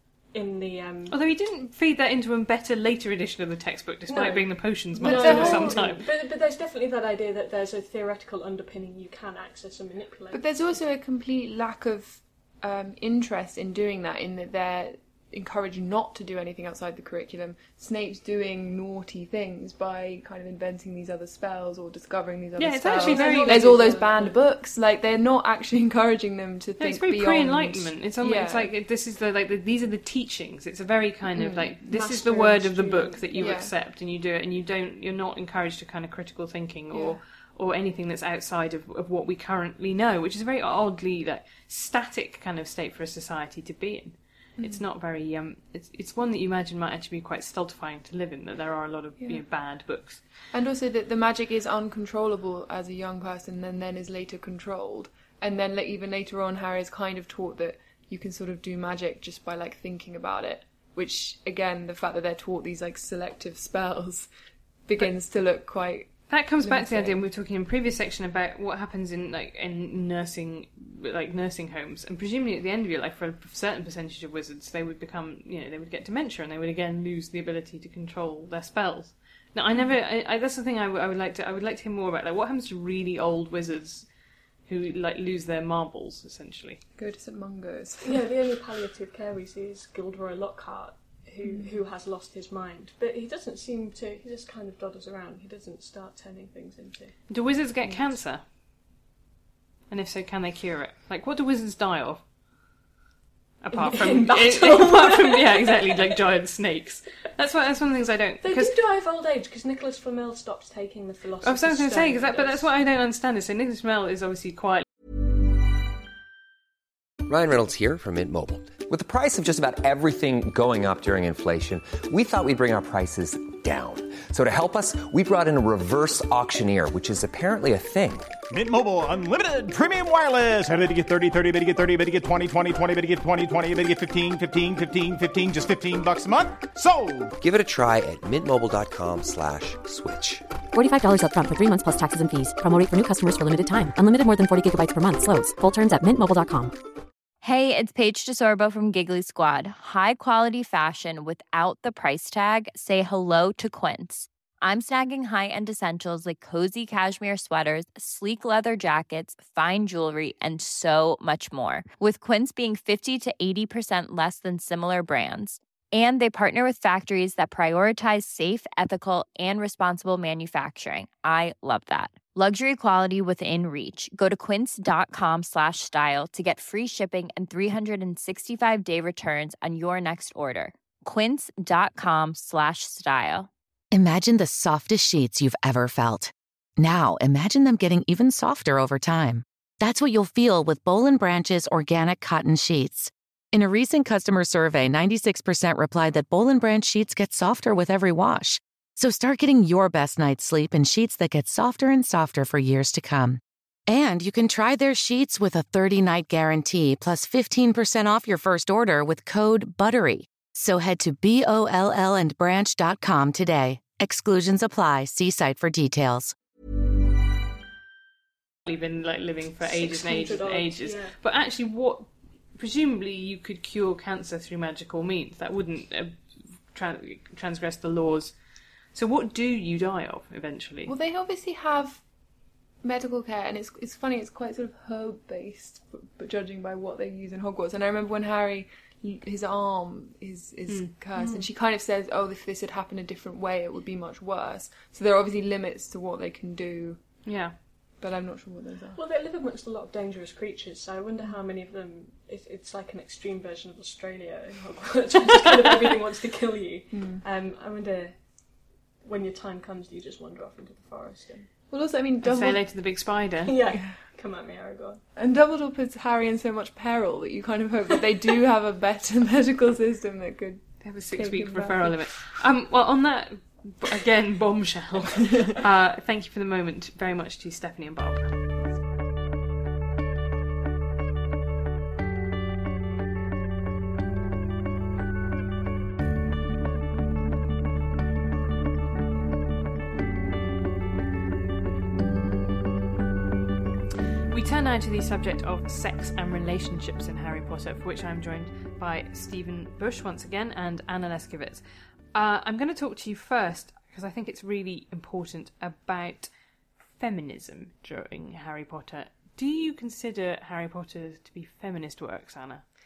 in the... Um, Although he didn't feed that into a better later edition of the textbook, despite No. being the potions But, master the for whole- some time. but, but there's definitely that idea that there's a theoretical underpinning you can access and manipulate. But there's also a complete lack of um, interest in doing that, in that they're encouraged not to do anything outside the curriculum. Snape's doing naughty things by kind of inventing these other spells or discovering these other yeah, it's spells. actually very. There's all those banned books. Like, they're not actually encouraging them to No, think it's very beyond. pre-enlightenment. It's almost, Yeah. it's like this is the like the, these are the teachings. It's a very kind of Mm. like this Master is the word of the stream. book that you Yeah. accept and you do it, and you don't. You're not encouraged to kind of critical thinking or. Yeah. Or anything that's outside of, of what we currently know, which is a very oddly like static kind of state for a society to be in. Mm. It's not very. Um, it's it's one that you imagine might actually be quite stultifying to live in. That there are a lot of Yeah. you know, bad books. And also that the magic is uncontrollable as a young person and then is later controlled. And then like, even later on, Harry is kind of taught that you can sort of do magic just by like thinking about it. Which, again, the fact that they're taught these like selective spells begins but, to look quite... That comes back to the idea we were talking in previous section about what happens in like in nursing, like nursing homes, and presumably at the end of your life, for a certain percentage of wizards, they would become, you know, they would get dementia and they would again lose the ability to control their spells. Now, I never. I, I, that's the thing I, w- I would like to. I would like to hear more about. Like, what happens to really old wizards who like lose their marbles essentially? Go to Saint Mungo's. Yeah, the only palliative care we see is Gilderoy Lockhart, who mm. who has lost his mind, but he doesn't seem to. He just kind of dodders around. He doesn't start turning things into. Do wizards get cancer? And if so, can they cure it? Like, what do wizards die of? Apart from, in battle. apart from, yeah, exactly, like giant snakes. That's what. That's one of the things I don't. They do die of old age because Nicholas Flamel stopped taking the philosopher's I was going to say, because that, but Stone. that's what I don't understand. Is so Nicholas Flamel is obviously quite. Ryan Reynolds here from Mint Mobile. With the price of just about everything going up during inflation, we thought we'd bring our prices down. So to help us, we brought in a reverse auctioneer, which is apparently a thing. Mint Mobile Unlimited Premium Wireless. How to get thirty, thirty, how to get thirty, how to get twenty, twenty, twenty, how to get twenty, twenty, how to get fifteen, fifteen, fifteen, fifteen, just fifteen bucks a month? Sold! Give it a try at mintmobile.com slash switch. forty-five dollars up front for three months plus taxes and fees. Promo rate for new customers for limited time. Unlimited more than forty gigabytes per month. Slows full terms at mint mobile dot com. Hey, it's Paige DeSorbo from Giggly Squad. High quality fashion without the price tag. Say hello to Quince. I'm snagging high-end essentials like cozy cashmere sweaters, sleek leather jackets, fine jewelry, and so much more. With Quince being fifty to eighty percent less than similar brands. And they partner with factories that prioritize safe, ethical, and responsible manufacturing. I love that. Luxury quality within reach. Go to quince.com slash style to get free shipping and three sixty-five day returns on your next order. Quince.com slash style. Imagine the softest sheets you've ever felt. Now imagine them getting even softer over time. That's what you'll feel with Boll and Branch's organic cotton sheets. In a recent customer survey, ninety-six percent replied that Boll and Branch sheets get softer with every wash. So start getting your best night's sleep in sheets that get softer and softer for years to come. And you can try their sheets with a thirty-night guarantee plus fifteen percent off your first order with code BUTTERY. So head to B O L L and branch dot com today. Exclusions apply. See site for details. Been like living for ages and ages and odds, ages. yeah. But actually, what presumably you could cure cancer through magical means. That wouldn't uh, tra- transgress the laws. So what do you die of eventually? Well, they obviously have medical care, and it's it's funny, it's quite sort of herb-based, but, but judging by what they use in Hogwarts. And I remember when Harry, his arm is, is Mm. cursed, Mm. and she kind of says, oh, if this had happened a different way, it would be much worse. So there are obviously limits to what they can do. Yeah. But I'm not sure what those are. Well, they live amongst a lot of dangerous creatures, so I wonder how many of them. It, it's like an extreme version of Australia in Hogwarts, where just kind of everything wants to kill you. Mm. Um, I wonder when your time comes, do you just wander off into the forest and. Well, also, I mean, And say Dumbledore... hello to the big spider. Yeah, come at me, Aragorn. And Dumbledore puts Harry in so much peril that you kind of hope that they do have a better medical system that could. They have a six-week take him back. referral limit. Um, well, on that, again, bombshell. uh, thank you for the moment very much to Stephanie and Barbara. We turn now to the subject of sex and relationships in Harry Potter, for which I'm joined by Stephen Bush once again and Anna Leskowitz. Uh, I'm going to talk to you first, because I think it's really important, about feminism during Harry Potter. Do you consider Harry Potter to be feminist works, Anna?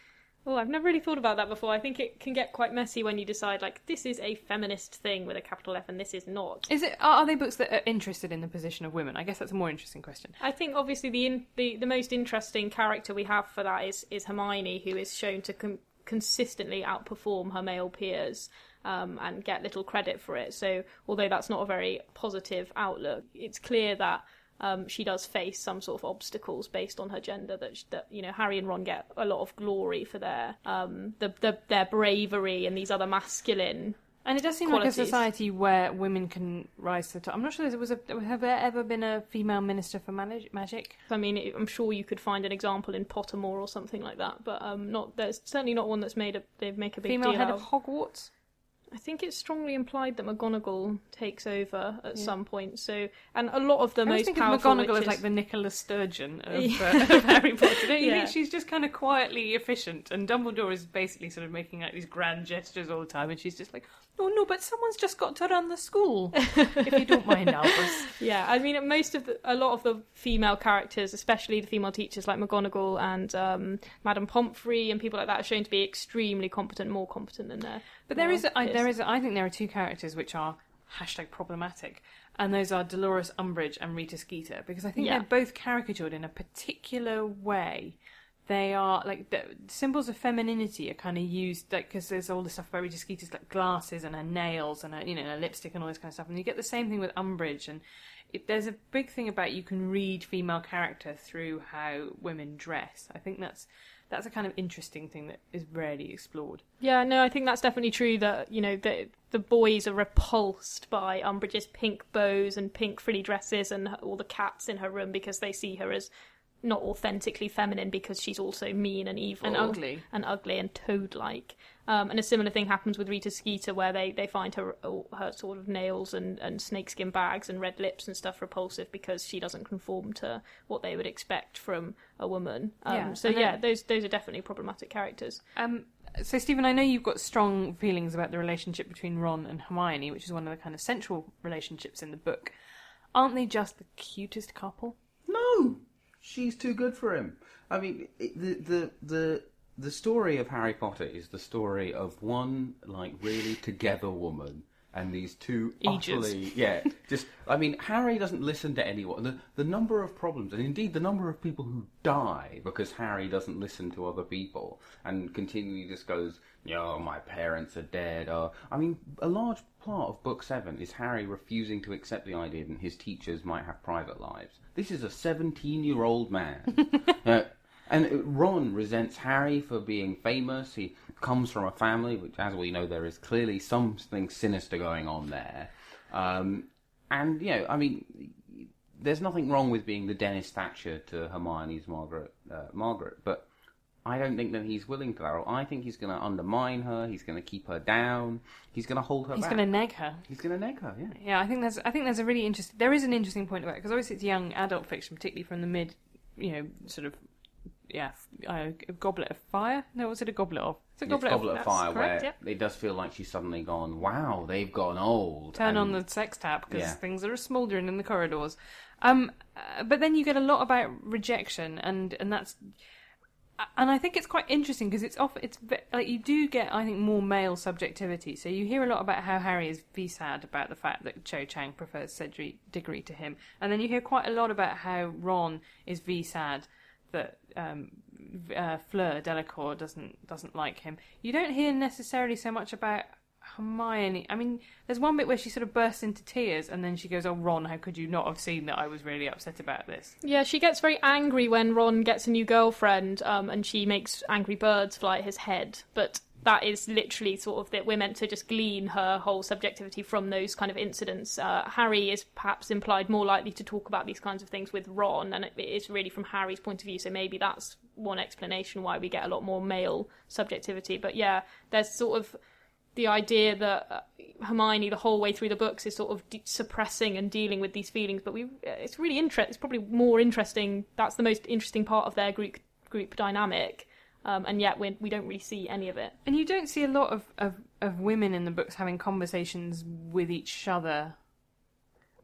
Oh, I've never really thought about that before. I think it can get quite messy when you decide, like, this is a feminist thing with a capital F and this is not. Is it? Are they books that are interested in the position of women? I guess that's a more interesting question. I think, obviously, the in, the, the most interesting character we have for that is, is Hermione, who is shown to com- consistently outperform her male peers um, and get little credit for it. So, although that's not a very positive outlook, it's clear that Um, she does face some sort of obstacles based on her gender. That, that you know, Harry and Ron get a lot of glory for their um, the, the, their bravery and these other masculine. And it does seem qualities. like a society where women can rise to the top. I'm not sure there was a. Have there ever been a female minister for manage, magic? I mean, I'm sure you could find an example in Pottermore or something like that, but um, not. There's certainly not one that's made a. They make a big female deal head out of Hogwarts. I think it's strongly implied that McGonagall takes over at Yeah. some point. So, and a lot of the I most think powerful of McGonagall witches... as like the Nicola Sturgeon of, Yeah. uh, of Harry Potter. Don't you Yeah. think she's just kind of quietly efficient, and Dumbledore is basically sort of making like these grand gestures all the time, and she's just like, "Oh no, but someone's just got to run the school." If you don't mind, Albus. Yeah, I mean, most of the, a lot of the female characters, especially the female teachers like McGonagall and um, Madame Pomfrey and people like that, are shown to be extremely competent, more competent than their. But there male is, a, I, peers. there is, a, I think there are two characters which are hashtag problematic, and those are Dolores Umbridge and Rita Skeeter, because I think Yeah. they're both caricatured in a particular way. They are like the symbols of femininity are kind of used, like because there's all this stuff about Rita Skeeter's like glasses and her nails and her, you know, her lipstick and all this kind of stuff, and you get the same thing with Umbridge. And it, there's a big thing about you can read female character through how women dress. I think that's that's a kind of interesting thing that is rarely explored. Yeah, no, I think that's definitely true that, you know, the, the boys are repulsed by Umbridge's pink bows and pink frilly dresses and her, all the cats in her room because they see her as not authentically feminine because she's also mean and evil. And ugly. And ugly and toad-like. Um, and a similar thing happens with Rita Skeeter where they, they find her her sort of nails and, and snakeskin bags and red lips and stuff repulsive because she doesn't conform to what they would expect from a woman. Um, Yeah, so and yeah, then- those those are definitely problematic characters. Um, so, Stephen, I know you've got strong feelings about the relationship between Ron and Hermione, which is one of the kind of central relationships in the book. Aren't they just the cutest couple? No, she's too good for him. I mean, it, the the the the story of Harry Potter is the story of one like really together woman and these two Aegis. utterly yeah. Just I mean, Harry doesn't listen to anyone. The the number of problems and indeed the number of people who die because Harry doesn't listen to other people and continually just goes, "Oh, my parents are dead." Or I mean, a large part of Book Seven is Harry refusing to accept the idea that his teachers might have private lives. This is a seventeen-year-old man. uh, And Ron resents Harry for being famous. He comes from a family which, as we know, there is clearly something sinister going on there. Um, and, you know, I mean, there's nothing wrong with being the Dennis Thatcher to Hermione's Margaret, uh, Margaret, but I don't think that he's willing to that. I think he's going to undermine her. He's going to keep her down. He's going to hold her He's back. going to neg her. He's going to neg her, yeah. Yeah, I think there's, I think there's a really interesting. There is an interesting point about it because obviously it's young adult fiction, particularly from the mid, you know, sort of. Yeah, uh, a Goblet of Fire? No, was it a Goblet of? It's a It's Goblet, Goblet of, of Fire, correct, where yeah. it does feel like she's suddenly gone, wow, they've gone old. Turn and- on the sex tap because Yeah. things are smouldering in the corridors. Um, uh, but then you get a lot about rejection, and and that's, and I think it's quite interesting because it's off. It's ve- like you do get, I think, more male subjectivity. So you hear a lot about how Harry is V-sad about the fact that Cho Chang prefers Cedric Diggory to him, and then you hear quite a lot about how Ron is V-sad that um, uh, Fleur Delacour doesn't doesn't like him. You don't hear necessarily so much about Hermione. I mean, there's one bit where she sort of bursts into tears and then she goes, "Oh, Ron, how could you not have seen that I was really upset about this?" Yeah, she gets very angry when Ron gets a new girlfriend, um, and she makes angry birds fly at his head. But that is literally sort of that we're meant to just glean her whole subjectivity from those kind of incidents. Uh, Harry is perhaps implied more likely to talk about these kinds of things with Ron, and it is really from Harry's point of view. So maybe that's one explanation why we get a lot more male subjectivity. But yeah, there's sort of the idea that uh, Hermione, the whole way through the books, is sort of de- suppressing and dealing with these feelings. But we, it's really interesting. It's probably more interesting. That's the most interesting part of their group group dynamic. Um, and yet we we don't really see any of it. And you don't see a lot of, of, of women in the books having conversations with each other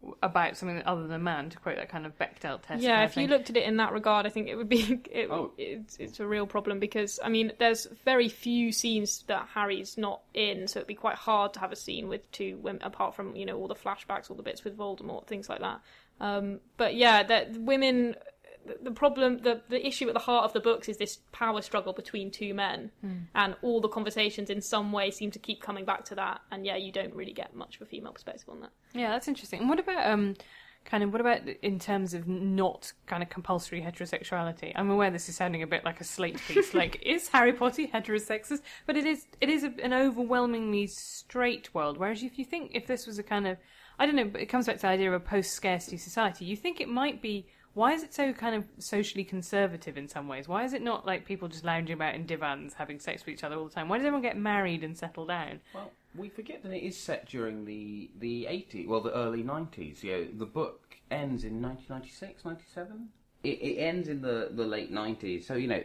about something other than man, to quote that kind of Bechdel test. Yeah, kind if of thing. you looked at it in that regard, I think it would be it, Oh. it's, it's a real problem because I mean, there's very few scenes that Harry's not in, so it'd be quite hard to have a scene with two women, apart from you know all the flashbacks, all the bits with Voldemort, things like that. Um, but yeah, that women. The problem, the the issue at the heart of the books is this power struggle between two men, Mm. and all the conversations in some way seem to keep coming back to that. And yeah, you don't really get much of a female perspective on that. Yeah, that's interesting. And what about um, kind of what about in terms of not kind of compulsory heterosexuality? I'm aware this is sounding a bit like a slate piece. Like, is Harry Potter heterosexist? But it is. It is a, an overwhelmingly straight world. Whereas if you think if this was a kind of, I don't know, but it comes back to the idea of a post-scarcity society. You think it might be. Why is it so kind of socially conservative in some ways? Why is it not like people just lounging about in divans having sex with each other all the time? Why does everyone get married and settle down? Well, we forget that it is set during the the eighties, well, the early nineties. You know, the book ends in nineteen ninety-six, ninety-seven. It, it ends in the, the late nineties, so you know,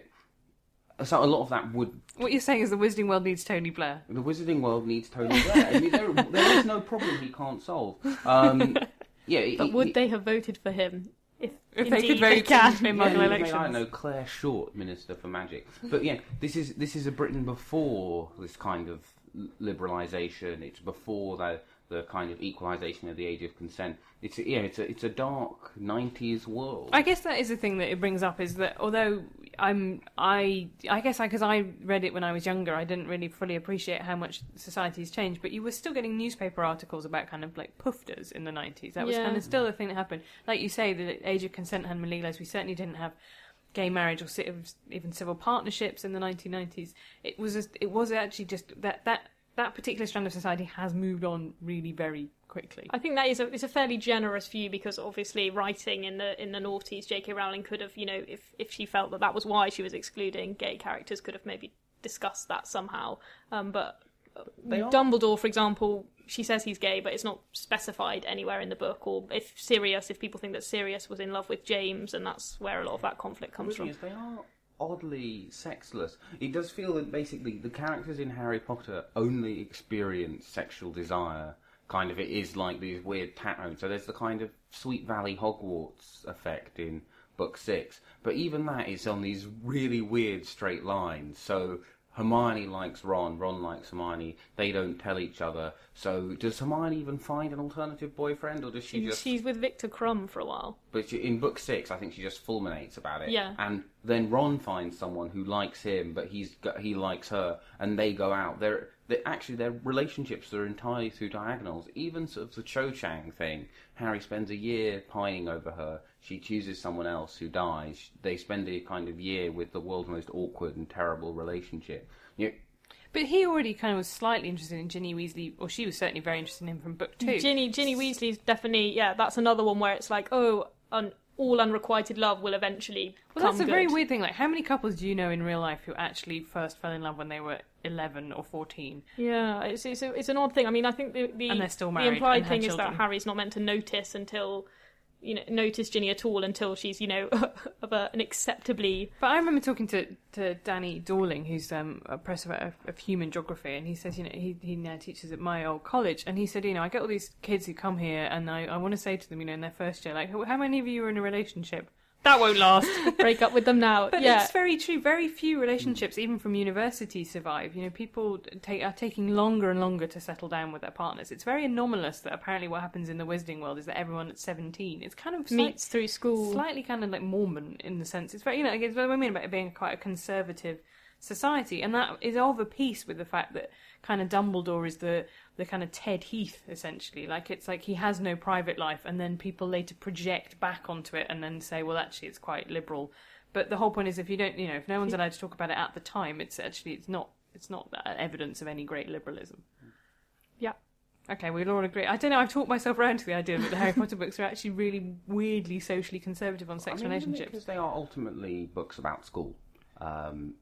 so a lot of that would. What you're saying is the Wizarding World needs Tony Blair. The Wizarding World needs Tony Blair. I mean, there, there is no problem he can't solve. Um, yeah, But he, would he, they have voted for him if, If they indeed could vote they can? in Yeah, Muggle I elections? don't know, Claire Short, Minister for Magic. But yeah, this is this is a Britain before this kind of liberalisation. It's before the the kind of equalisation of the age of consent. It's yeah, it's a it's a dark nineties world. I guess that is the thing that it brings up is that although I'm I I guess I because I read it when I was younger, I didn't really fully appreciate how much society's changed. But you were still getting newspaper articles about kind of like poofters in the nineties. That was Yeah. kind of still a thing that happened. Like you say, the age of consent hadn't been legalised. We certainly didn't have gay marriage or ci- even civil partnerships in the nineteen nineties. It was just, it was actually just that that. That particular strand of society has moved on really very quickly. I think that is a it's a fairly generous view because obviously writing in the in the noughties, J K Rowling could have, you know, if if she felt that that was why she was excluding gay characters, could have maybe discussed that somehow. Um, but They are- Dumbledore, for example, she says he's gay, but it's not specified anywhere in the book. Or if Sirius, if people think that Sirius was in love with James, and that's where a lot of that conflict comes Really from. is, they are oddly sexless. It does feel that basically the characters in Harry Potter only experience sexual desire. Kind of, it is like these weird tat-homes. So there's the kind of Sweet Valley Hogwarts effect in book six, but even that is on these really weird straight lines. So Hermione likes Ron, Ron likes Hermione. They don't tell each other. So does Hermione even find an alternative boyfriend, or does she She's, just? she's with Victor Crumb for a while. But she, in book six, I think she just fulminates about it. Yeah. And then Ron finds someone who likes him, but he's got, he likes her, and they go out. They're, they actually their relationships are entirely through diagonals. Even sort of the Cho Chang thing. Harry spends a year pining over her. She chooses someone else who dies. They spend a kind of year with the world's most awkward and terrible relationship. You know, But he already kind of was slightly interested in Ginny Weasley, or she was certainly very interested in him from book two. Ginny Ginny Weasley's definitely, yeah, that's another one where it's like, oh, un, all unrequited love will eventually Well, come that's a good. very weird thing. Like, how many couples do you know in real life who actually first fell in love when they were eleven or fourteen? Yeah, it's it's, a, it's an odd thing. I mean, I think the the, And they're still the married implied and have thing is children. that Harry's not meant to notice until, you know, notice Ginny at all until she's, you know, of a, an acceptably. But I remember talking to, to Danny Dorling, who's um, a professor of, of human geography, and he says, you know, he, he now teaches at my old college, and he said, you know, I get all these kids who come here, and I, I want to say to them, you know, in their first year, like, how many of you are in a relationship? That won't last. Break up with them now. But yeah. it's very true. Very few relationships, even from university, survive. You know, people take, are taking longer and longer to settle down with their partners. It's very anomalous that apparently what happens in the Wizarding World is that everyone at seventeen, it's kind of slight, Meets through school. slightly kind of like Mormon in the sense. It's very, you know, it's what I mean about it being quite a conservative society, and that is of a piece with the fact that kind of Dumbledore is the the kind of Ted Heath, essentially. Like, it's like he has no private life, and then people later project back onto it and then say, well, actually it's quite liberal. But the whole point is, if you don't, you know, if no one's allowed to talk about it at the time, it's actually it's not it's not evidence of any great liberalism. Yeah. Okay, we'll all agree. I don't know, I've talked myself around to the idea that the Harry Potter books are actually really weirdly socially conservative on sex I mean, relationships. because they are ultimately books about school. Um,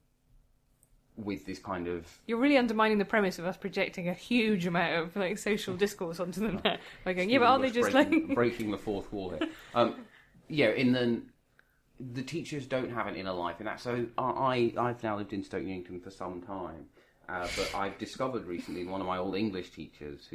with this kind of... You're really undermining the premise of us projecting a huge amount of like social discourse onto them there. By going, yeah, but aren't they just breaking, like... breaking the fourth wall here. Um, yeah, in the... The teachers don't have an inner life in that. So I, I've now lived in Stoke Newington for some time. Uh, but I've discovered recently one of my old English teachers who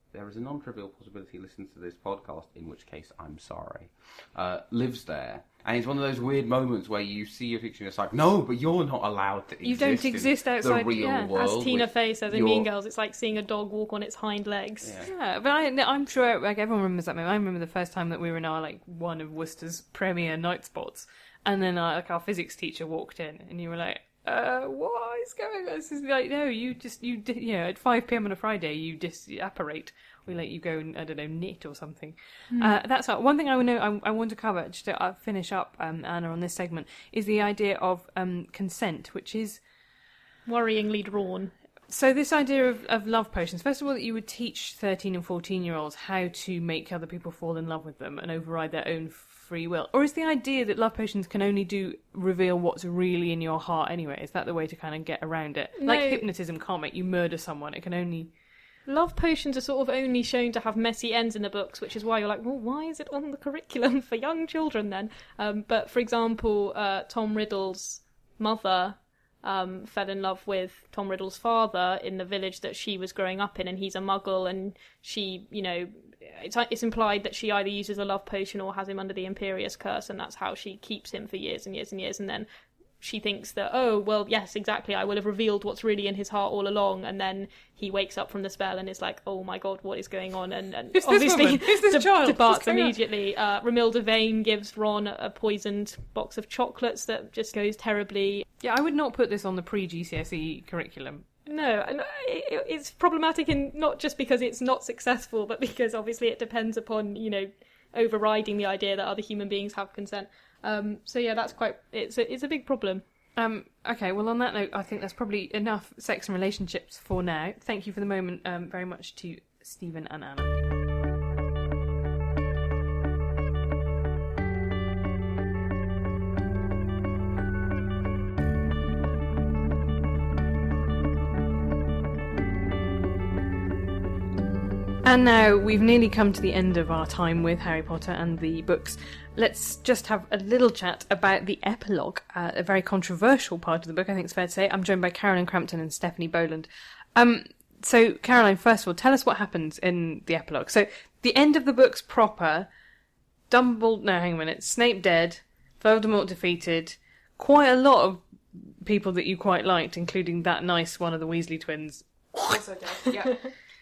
there is a non-trivial possibility he listens to this podcast, in which case I'm sorry, uh, lives there. And it's one of those weird moments where you see a fiction, it's like, no, but you're not allowed to exist. You don't exist in outside the real yeah. world. As Tina with Fey says in your- Mean Girls, it's like seeing a dog walk on its hind legs. Yeah. Yeah, but I, I'm sure like everyone remembers that moment. I remember the first time that we were in our like one of Worcester's premier night spots, and then uh, like our physics teacher walked in, and you were like, "Uh, what is going on?" This is like, no, you just you di- you know at five p.m. on a Friday you disapparate. We let you go and I don't know knit or something. Hmm. Uh, that's not, one thing I know I, I want to cover just to uh, finish up um, Anna on this segment is the idea of um, consent, which is Worryingly drawn. So this idea of, of love potions, first of all, that you would teach thirteen and fourteen year olds how to make other people fall in love with them and override their own free will, or is the idea that love potions can only do reveal what's really in your heart anyway? Is that the way to kind of get around it? No. Like hypnotism can't make you murder someone; it can only. Love potions are sort of only shown to have messy ends in the books, which is why you're like, well, why is it on the curriculum for young children then? Um, but for example, uh, Tom Riddle's mother um, fell in love with Tom Riddle's father in the village that she was growing up in, and he's a muggle, and she, you know, it's, it's implied that she either uses a love potion or has him under the Imperious Curse, and that's how she keeps him for years and years and years, and then she thinks that, oh, well, yes, exactly, I will have revealed what's really in his heart all along, and then he wakes up from the spell and is like, oh my god, what is going on? And, and Who's this obviously woman? Who's this de- child? departs What's going on? immediately. Uh, Romilda Vane gives Ron a poisoned box of chocolates that just goes terribly. Yeah, I would not put this on the pre-G C S E curriculum. No, and it, it's problematic in not just because it's not successful, but because obviously it depends upon, you know, overriding the idea that other human beings have consent. Um, so yeah, that's quite, it's a, it's a big problem. Um, okay, well, on that note, I think that's probably enough sex and relationships for now. Thank you for the moment um, very much to Stephen and Anna. And now we've nearly come to the end of our time with Harry Potter and the books. Let's just have a little chat about the epilogue, uh, a very controversial part of the book, I think it's fair to say. I'm joined by Caroline Crampton and Stephanie Boland. Um, so, Caroline, first of all, tell us what happens in the epilogue. So, the end of the book's proper, Dumbledore, no, hang on a minute, Snape dead, Voldemort defeated, quite a lot of people that you quite liked, including that nice one of the Weasley twins. Also dead, yeah.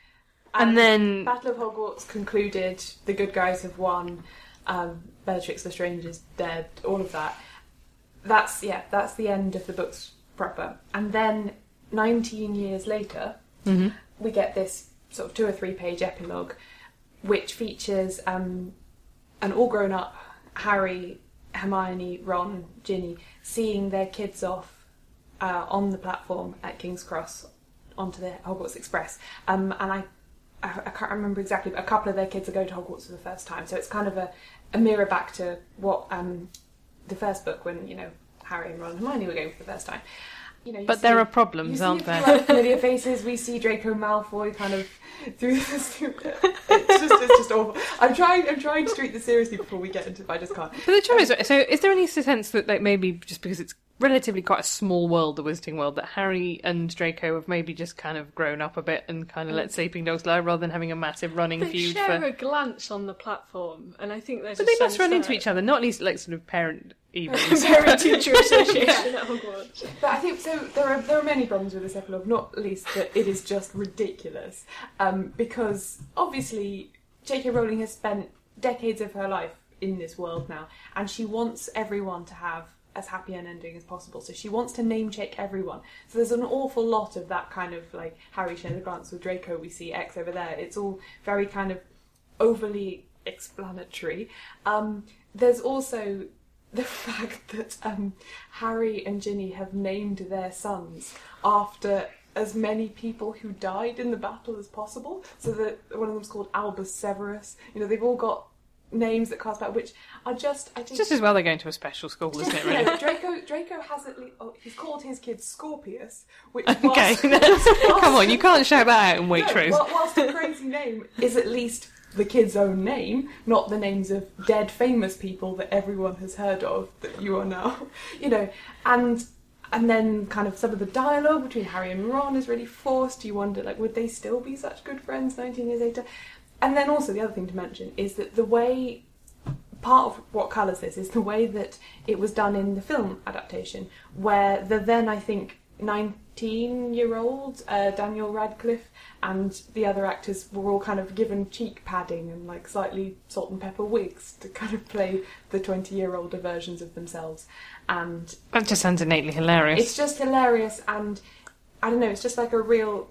And then- Battle of Hogwarts concluded, the good guys have won, um, Bellatrix Lestrange is dead, all of that. That's, yeah, that's the end of the books proper. And then, nineteen years later, Mm-hmm. we get this sort of two or three page epilogue, which features um, an all grown up Harry, Hermione, Ron, Ginny, seeing their kids off uh, on the platform at King's Cross onto the Hogwarts Express. Um, and I I, I can't remember exactly, but a couple of their kids are going to Hogwarts for the first time. So it's kind of a, a mirror back to what um, the first book, when, you know, Harry and Ron and Hermione were going for the first time. You know, you But see, there are problems, you aren't see there? a few other familiar faces. We see Draco Malfoy kind of through this. It's just, it's just awful. I'm trying, I'm trying to treat this seriously before we get into it, but I just can't. But the trouble is, so is there any sense that, like, maybe just because it's relatively quite a small world, the Wizarding World, that Harry and Draco have maybe just kind of grown up a bit and kind of let sleeping dogs lie rather than having a massive running They feud share for... a glance on the platform, and I think there's But a they must sense run into that- each other, not least like sort of parent evils. Parent-teacher association at Hogwarts. But I think so. There are there are many problems with this epilogue. Not least that it is just ridiculous, um, because obviously J K Rowling has spent decades of her life in this world now, and she wants everyone to have as happy an ending as possible. So she wants to name check everyone. So there's an awful lot of that kind of like Harry shares a glance with Draco. We see X over there. It's all very kind of overly explanatory. Um, there's also the fact that um, Harry and Ginny have named their sons after as many people who died in the battle as possible. So that one of them's called Albus Severus. You know, they've all got names that cast back, which are just, I think... It's just as well they're going to a special school, isn't it, really? No, Draco, Draco has at least... Oh, he's called his kid Scorpius, which Okay, whilst, come on, you can't shout that out in Waitrose. No, whilst a crazy name is at least the kid's own name, not the names of dead famous people that everyone has heard of that you are now, you know, and And then kind of some of the dialogue between Harry and Ron is really forced. You wonder, like, would they still be such good friends nineteen years later? And then also the other thing to mention is that the way, part of what colours this is the way that it was done in the film adaptation, where the then, I think, nineteen-year-old uh, Daniel Radcliffe and the other actors were all kind of given cheek padding and like slightly salt and pepper wigs to kind of play the twenty-year-older versions of themselves. And that just sounds innately hilarious. It's just hilarious, and I don't know, it's just like a real,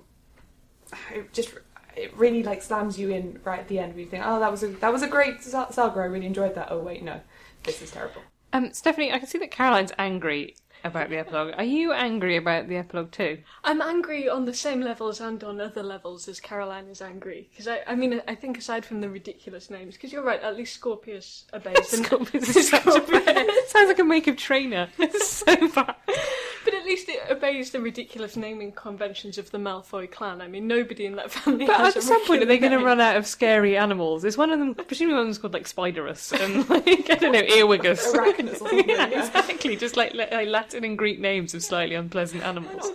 it just it really like slams you in right at the end where you think, oh, that was a that was a great saga, I really enjoyed that. Oh wait, no, this is terrible. Um, Stephanie, I can see that Caroline's angry about the epilogue. Are you angry about the epilogue too? I'm angry on the same levels and on other levels as Caroline is angry. Because I, I mean, I think aside from the ridiculous names, because you're right, at least Scorpius obeys. Scorpius is such a bad. Sounds like a makeup trainer. It's so bad. But at least it obeys the ridiculous naming conventions of the Malfoy clan. I mean, nobody in that family But has at a some point, are they going to name. run out of scary animals? Is one of them, presumably one of them's called like Spiderus and like, I don't know, Earwigus. Arachnus or something. Yeah, exactly. Just like, like Latin and Greek names of slightly unpleasant animals.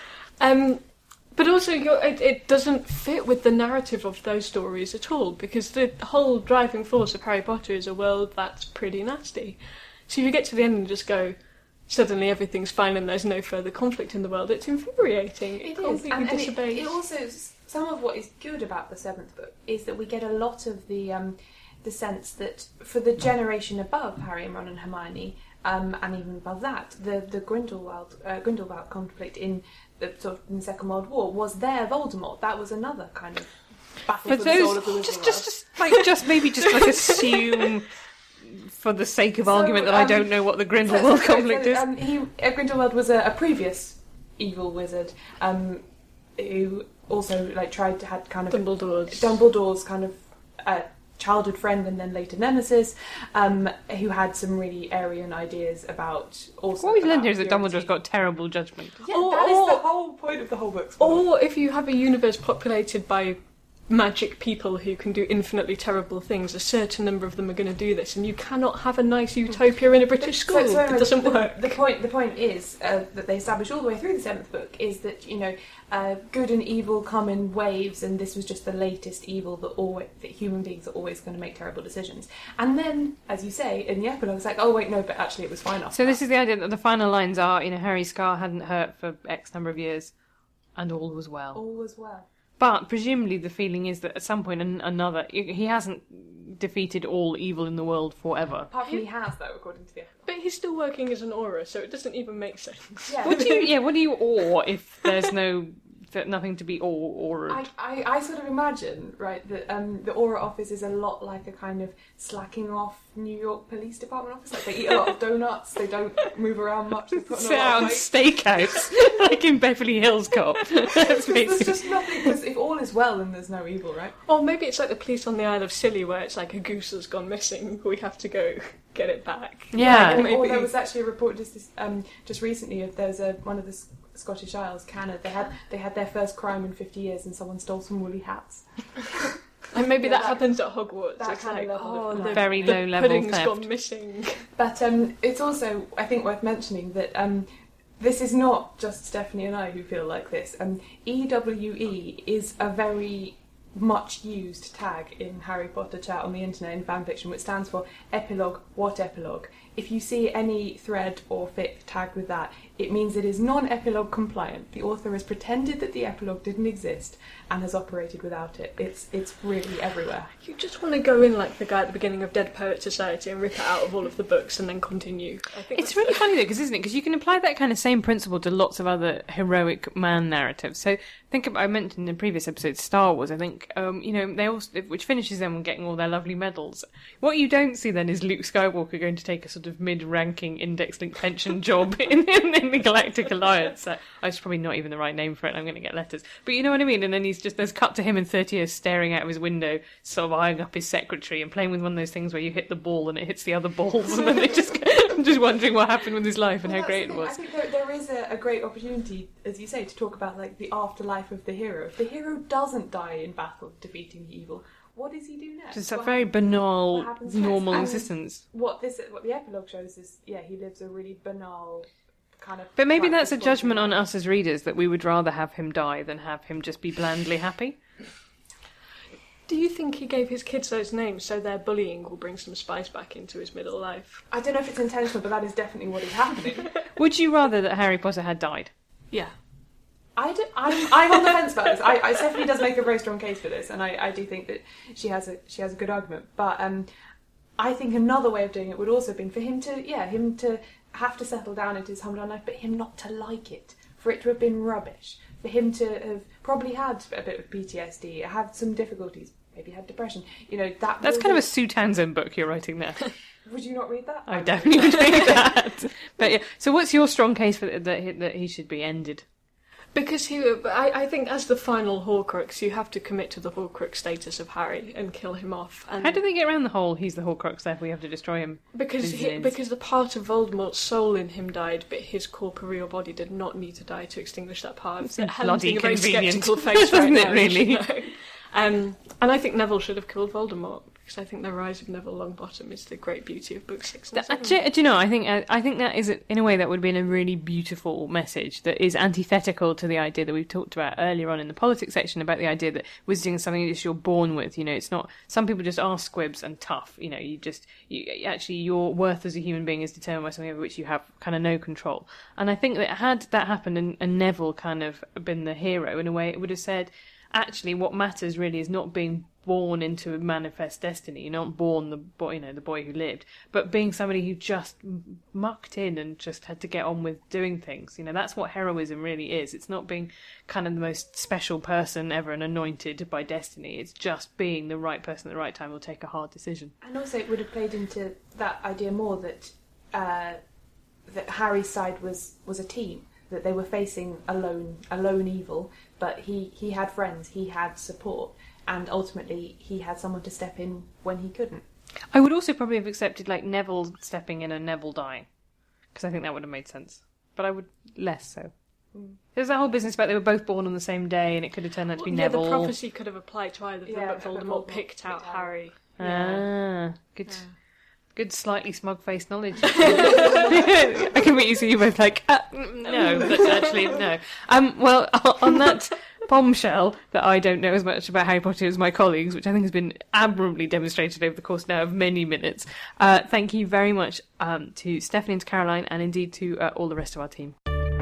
Um, but also, you're, it, it doesn't fit with the narrative of those stories at all, because the whole driving force of Harry Potter is a world that's pretty nasty. So if you get to the end and just go, suddenly everything's fine and there's no further conflict in the world, it's infuriating. It, It is, completely and, and it, disobeys. it also, some of what is good about the seventh book is that we get a lot of the um, the sense that for the generation above Harry and Ron and Hermione, um, and even above that, the the Grindelwald uh, Grindelwald conflict in the sort of in the Second World War was their Voldemort. That was another kind of battle But for the soul of the those, Wizarding just, World. just, just, like, just maybe just like assume, for the sake of So, argument, that I um, don't know what the So- Grindelwald so- conflict so, is. Um, he, uh, Grindelwald was a, a previous evil wizard um, who also like tried to had kind of Dumbledore's Dumbledore's kind of uh, childhood friend and then later nemesis, um, who had some really Aryan ideas about also. What we've learned about here is that purity. Dumbledore's got terrible judgment. Yeah, Or- that is or- the whole point of the whole book. Or if you have a universe populated by magic people who can do infinitely terrible things, a certain number of them are going to do this, and you cannot have a nice utopia in a British school. So- so it doesn't the, work. The point, the point is uh, that they establish all the way through the seventh book is that you know, uh, good and evil come in waves, and this was just the latest evil that always that human beings are always going to make terrible decisions. And then, as you say in the epilogue, it's like, oh wait, no, but actually it was fine after So that. this is the idea that the final lines are, you know, Harry's scar hadn't hurt for X number of years, and all was well. All was well. But presumably the feeling is that at some point an- another, he hasn't defeated all evil in the world forever. Apart from he has, though, according to the epilogue. But he's still working as an aura, so it doesn't even make sense. Yeah. What do you, yeah, what do you awe if there's no, th- nothing to be awe or I, I, I sort of imagine, right, that um, the Aura office is a lot like a kind of slacking off New York Police Department office. Like, they eat a lot of donuts, they don't move around much, they put on a sit lot out of on weight. stakeouts, like in Beverly Hills Cop. That's There's basically... just nothing, because if all is well, then there's no evil, right? Or maybe it's like the police on the Isle of Scilly, where it's like a goose has gone missing, we have to go get it back. Yeah. Or, maybe. or there was actually a report just this, um, just recently of there's a one of the S- Scottish Isles, Canada. They had they had their first crime in fifty years, and someone stole some woolly hats. And maybe Yeah, that, that- happens at Hogwarts. that It's kind of like, level oh, of the, Very the low level pudding's theft. gone missing. But um, it's also, I think, worth mentioning that um, this is not just Stephanie and I who feel like this. Um, E W E is a very much used tag in Harry Potter chat on the internet in fanfiction, which stands for epilogue, what epilogue. If you see any thread or fic tagged with that, it means it is non-epilogue compliant. The author has pretended that the epilogue didn't exist and has operated without it. It's it's really everywhere. You just want to go in like the guy at the beginning of Dead Poet Society and rip it out of all of the books and then continue. I think It's that's really the- funny though, because isn't it? Because you can apply that kind of same principle to lots of other heroic man narratives. So think about, I mentioned in previous episodes, Star Wars. I think um, you know they all, which finishes them getting all their lovely medals. What you don't see then is Luke Skywalker going to take a sort of mid-ranking index-linked pension job in, in, in the Galactic Alliance. Uh, it's probably not even the right name for it. I'm going to get letters, but you know what I mean. And then he's just there's cut to him in thirty years staring out of his window, sort of eyeing up his secretary and playing with one of those things where you hit the ball and it hits the other balls, and then they just I'm just wondering what happened with his life and Well, how that's great the it thing. was. I think there, there is a, a great opportunity, as you say, to talk about like the afterlife of the hero. If the hero doesn't die in battle defeating the evil, what does he do next? Just a What very hap- banal, what happens next? normal And existence. What this, what the epilogue shows is, yeah, he lives a really banal, kind of. But maybe that's a practice judgment on ones. us as readers, that we would rather have him die than have him just be blandly happy. Do you think he gave his kids those names so their bullying will bring some spice back into his middle life? I don't know if it's intentional, but that is definitely what is happening. Would you rather that Harry Potter had died? Yeah. I do, I'm, I'm on the fence about this. I, I, Stephanie does make a very strong case for this, and I, I do think that she has a she has a good argument. But um, I think another way of doing it would also have been for him to, yeah, him to have to settle down into his humble life, but him not to like it, for it to have been rubbish, for him to have probably had a bit of P T S D, have some difficulties, maybe had depression. You know that. That's would kind of a have- Sue Townsend book you're writing there. Would you not read that? I definitely would read that. But yeah, so what's your strong case for that he, that he should be ended? Because he, I, I think as the final Horcrux, you have to commit to the Horcrux status of Harry and kill him off. And How do they get around the whole he's the Horcrux, therefore we have to destroy him? Because he, business? because the part of Voldemort's soul in him died, but his corporeal body did not need to die to extinguish that part. It's Helen's bloody making a very convenient, sceptical face right isn't it, now, really? you know. Um, and I think Neville should have killed Voldemort, because I think the rise of Neville Longbottom is the great beauty of book six and That- seven. do, you- do you know? I think uh, I think that is in a way that would have been a really beautiful message that is antithetical to the idea that we've talked about earlier on in the politics section about the idea that wizarding is something that you're born with. You know, it's not. Some people just are squibs and tough. You know, you just you, actually your worth as a human being is determined by something over which you have kind of no control. And I think that had that happened and, and Neville kind of been the hero in a way, it would have said, actually, what matters really is not being born into a manifest destiny. You're not born the boy, you know, the boy who lived, but being somebody who just m- mucked in and just had to get on with doing things. You know, that's what heroism really is. It's not being kind of the most special person ever and anointed by destiny. It's just being the right person at the right time will take a hard decision. And also, it would have played into that idea more that uh, that Harry's side was was a team. That they were facing a lone, a lone evil, but he, he had friends, he had support, and ultimately he had someone to step in when he couldn't. I would also probably have accepted like Neville stepping in and Neville dying, because I think that would have made sense. But I would less so. Mm. There's that whole business about they were both born on the same day, and it could have turned out to be Well, yeah, Neville. the prophecy could have applied to either of them, Yeah, but but Voldemort, Voldemort picked out picked out- Harry. Ah, good. Good, slightly smug-faced knowledge. I can meet you, so you're both like, uh, no, that's actually no. Um, well, on that bombshell that I don't know as much about Harry Potter as my colleagues, which I think has been admirably demonstrated over the course now of many minutes. Uh, thank you very much um, to Stephanie and to Caroline, and indeed to uh, all the rest of our team.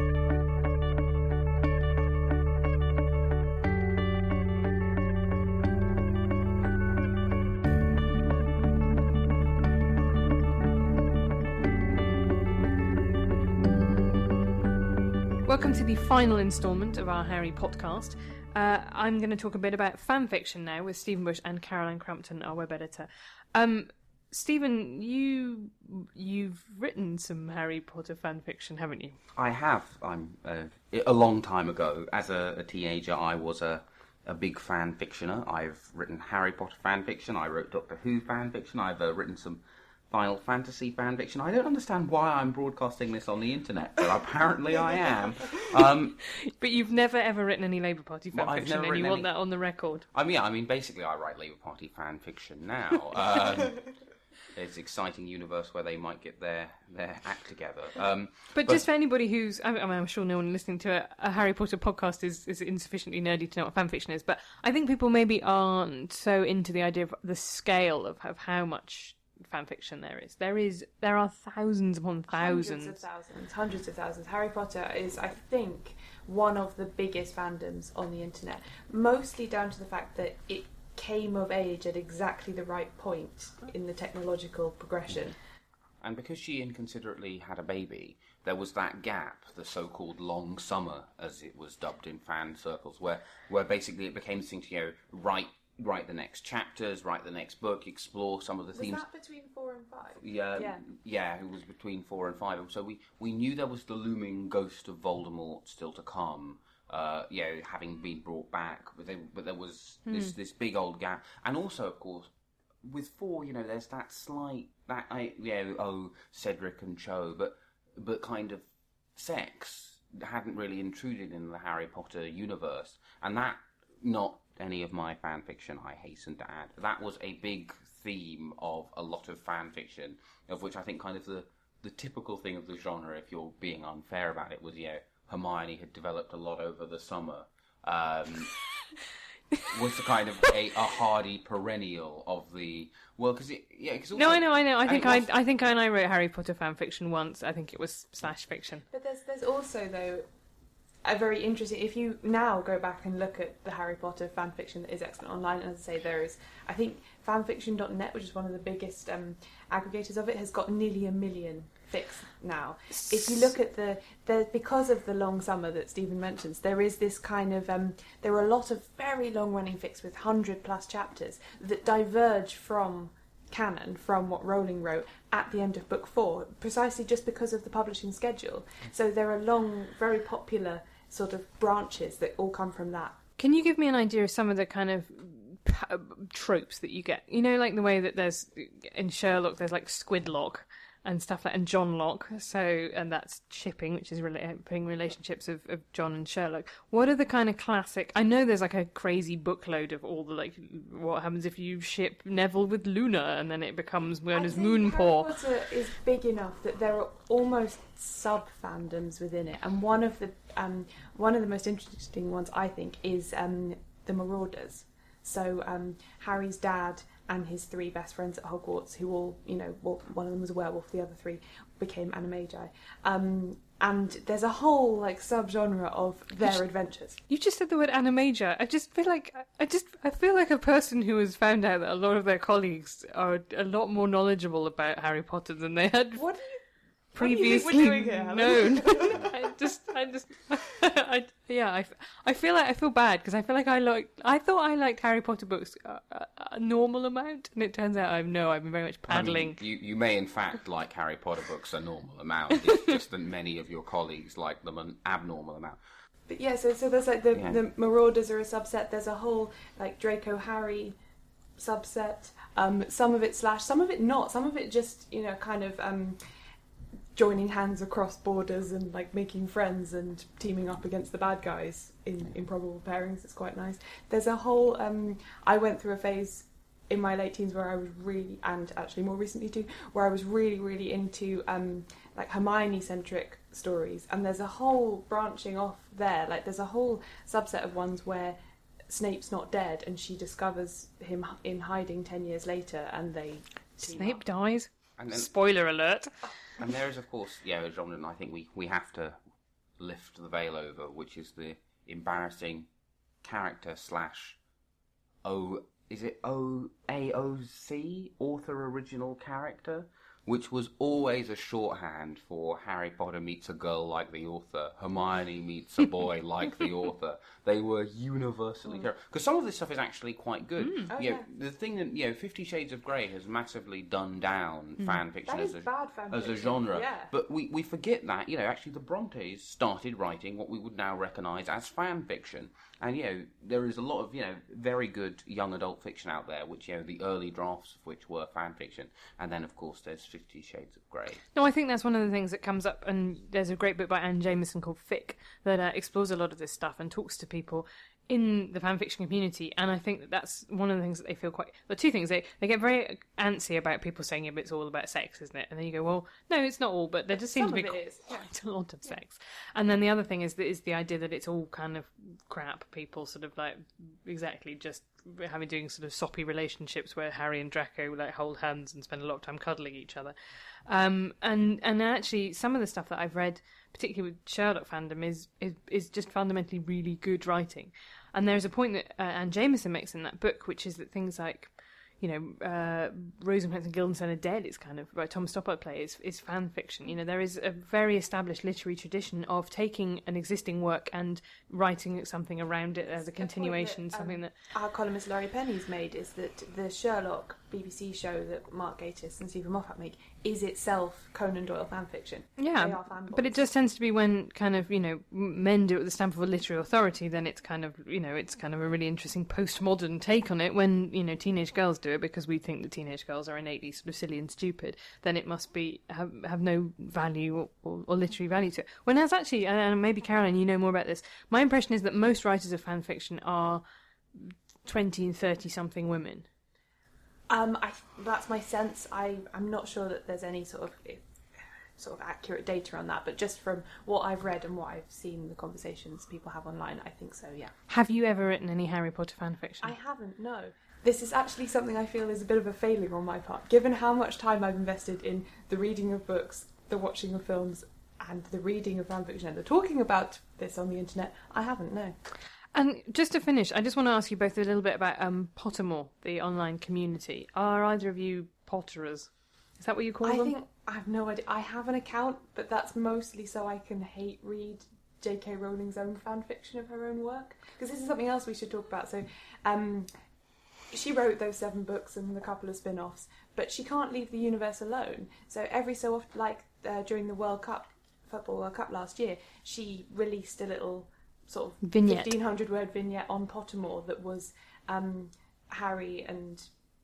Welcome to the final instalment of our Harry podcast. Uh, I'm going to talk a bit about fan fiction now with Stephen Bush and Caroline Crampton, our web editor. Um, Stephen, you you've written some Harry Potter fan fiction, haven't you? I have. I'm uh, a long time ago, as a, a teenager, I was a, a big fan fictioner. I've written Harry Potter fan fiction. I wrote Doctor Who fan fiction. I've uh, written some Final Fantasy fan fiction. I don't understand why I'm broadcasting this on the internet, but apparently I am. Um, but you've never ever written any Labour Party fan well, I've fiction, never and you written want any- that on the record. I mean, yeah, I mean, basically, I write Labour Party fan fiction now. Um, it's an exciting universe where they might get their, their act together. Um, But, just for anybody who's, I mean, I'm sure no one listening to a, a Harry Potter podcast is, is insufficiently nerdy to know what fanfiction is, but I think people maybe aren't so into the idea of the scale of, of how much fanfiction there is. There is, there are thousands upon thousands. Hundreds of thousands, hundreds of thousands. Harry Potter is, I think, one of the biggest fandoms on the internet, mostly down to the fact that it came of age at exactly the right point in the technological progression. And because she inconsiderately had a baby, there was that gap, the so-called long summer, as it was dubbed in fan circles, where, where basically it became this thing to, you know, write, write the next chapters, write the next book, explore some of the Was themes. that between four and five? Yeah, Yeah. yeah, it was between four and five. So we, we knew there was the looming ghost of Voldemort still to come, uh, you know, having been brought back. But, they, but there was this, Hmm. this big old gap. And also, of course, with four, you know, there's that slight, that, I, you know, oh, Cedric and Cho, but, but kind of sex hadn't really intruded in the Harry Potter universe. And that, not any of my fan fiction, I hasten to add, that was a big theme of a lot of fan fiction, of which I think kind of the, the typical thing of the genre, if you're being unfair about it, was, you know, Hermione had developed a lot over the summer. Um, was the kind of a, a hardy perennial of the well, because it yeah. Cause also, no, I know, I know. I think I, was, I think I, and I wrote Harry Potter fan fiction once. I think it was slash fiction. But there's there's also though a very interesting. If you now go back and look at the Harry Potter fan fiction that is excellent online, and as I say, there is I think fanfiction dot net, which is one of the biggest um, aggregators of it, has got nearly a million fics now. If you look at the, the because of the long summer that Stephen mentions, there is this kind of um, there are a lot of very long running fics with hundred plus chapters that diverge from canon, from what Rowling wrote at the end of book four, precisely just because of the publishing schedule. So there are long, very popular sort of branches that all come from that. Can you give me an idea of some of the kind of tropes that you get? You know, like the way that there's in Sherlock, there's like Squidlock and stuff like, and John Locke. So, and that's shipping, which is rela- putting relationships of, of John and Sherlock. What are the kind of classic? I know there's like a crazy bookload of all the like, what happens if you ship Neville with Luna, and then it becomes known as Moonpaw. Harry Potter is big enough that there are almost sub fandoms within it, and one of the um, one of the most interesting ones, I think, is um, the Marauders. So um, Harry's dad and his three best friends at Hogwarts, who all, you know, well, one of them was a werewolf, the other three became animagi. Um, and there's a whole, like, subgenre of their adventures. You just said the word animagia. I just feel like, I just, I feel like a person who has found out that a lot of their colleagues are a lot more knowledgeable about Harry Potter than they had what do you, previously what do you think we're doing here, known. I just, I just, I, yeah, I, I feel like I feel bad because I feel like I like, I thought I liked Harry Potter books a, a, a normal amount, and it turns out I know I've been very much paddling. I mean, you, you may in fact like Harry Potter books a normal amount. It's just that many of your colleagues like them an abnormal amount. But yeah, so so there's like the Yeah. the Marauders are a subset. There's a whole like Draco Harry subset. Um, some of it slash, some of it not. Some of it just, you know, kind of um, joining hands across borders and like making friends and teaming up against the bad guys in improbable pairings. It's quite nice. There's a whole. Um, I went through a phase in my late teens where I was really, and actually more recently too, where I was really, really into um, like Hermione-centric stories. And there's a whole branching off there. Like there's a whole subset of ones where Snape's not dead and she discovers him in hiding ten years later, and they Snape dies. And then, Spoiler alert. And there is, of course, yeah, a genre I think we, we have to lift the veil over, which is the embarrassing character slash O. Is it O A O C? Author original character? Which was always a shorthand for Harry Potter meets a girl like the author, Hermione meets a boy like the author. They were universally terrible. Because some of this stuff is actually quite good. Mm. Oh, you know, yeah. the thing that, you know, Fifty Shades of Grey has massively done down Mm. fan fiction That as is a, bad fan as a fiction, genre. yeah. But we, we forget that, you know, actually the Brontes started writing what we would now recognise as fan fiction. And, you know, there is a lot of, you know, very good young adult fiction out there, which, you know, the early drafts of which were fan fiction. And then, of course, there's Fifty Shades of Grey. No, I think that's one of the things that comes up, and there's a great book by Anne Jameson called Fic that uh, explores a lot of this stuff and talks to people in the fanfiction community, and I think that that's one of the things that they feel quite... The two things, they, they get very antsy about people saying, yeah, but it's all about sex, isn't it? And then you go, well, no, it's not all, but there just seems Some to be of it quite, is, yeah. quite a lot of sex. And then the other thing is, that is the idea that it's all kind of crap, people sort of like, exactly, just having doing sort of soppy relationships where Harry and Draco like hold hands and spend a lot of time cuddling each other. Um, and, and actually, some of the stuff that I've read, particularly with Sherlock fandom, is, is, is just fundamentally really good writing. And there's a point that uh, Anne Jameson makes in that book, which is that things like, you know, uh, Rosencrantz and Guildenstern Are Dead is kind of, right, Thomas Stoppard play is, is fan fiction. You know, there is a very established literary tradition of taking an existing work and writing something around it as a continuation, that, um, something that... Our columnist Laurie Penny's made is that the Sherlock B B C show that Mark Gatiss and Stephen Moffat make is itself Conan Doyle fan fiction. Yeah, They are fanboys. but it just tends to be when kind of, you know, men do it with the stamp of a literary authority, then it's kind of, you know, it's kind of a really interesting postmodern take on it. When, you know, teenage girls do it because we think that teenage girls are innately sort of silly and stupid, then it must be have, have no value or, or, or literary value to it. When as actually, and maybe Caroline, you know more about this, my impression is that most writers of fan fiction are twenty and thirty something women. Um, I, that's my sense. I, I'm not sure that there's any sort of sort of accurate data on that, but just from what I've read and what I've seen, the conversations people have online, I think so, yeah. Have you ever written any Harry Potter fan fiction? I haven't, no. This is actually something I feel is a bit of a failing on my part, given how much time I've invested in the reading of books, the watching of films, and the reading of fan fiction, and the talking about this on the internet. I haven't, no. And just to finish, I just want to ask you both a little bit about um, Pottermore, the online community. Are either of you Potterers? Is that what you call I them? think, I have no idea. I have an account, but that's mostly so I can hate read J K Rowling's own fan fiction of her own work. Because this is something else we should talk about. So, um, she wrote those seven books and a couple of spin-offs, but she can't leave the universe alone. So every so often, like uh, during the World Cup, Football World Cup last year, she released a little sort of vignette. fifteen hundred word vignette on Pottermore that was um, Harry and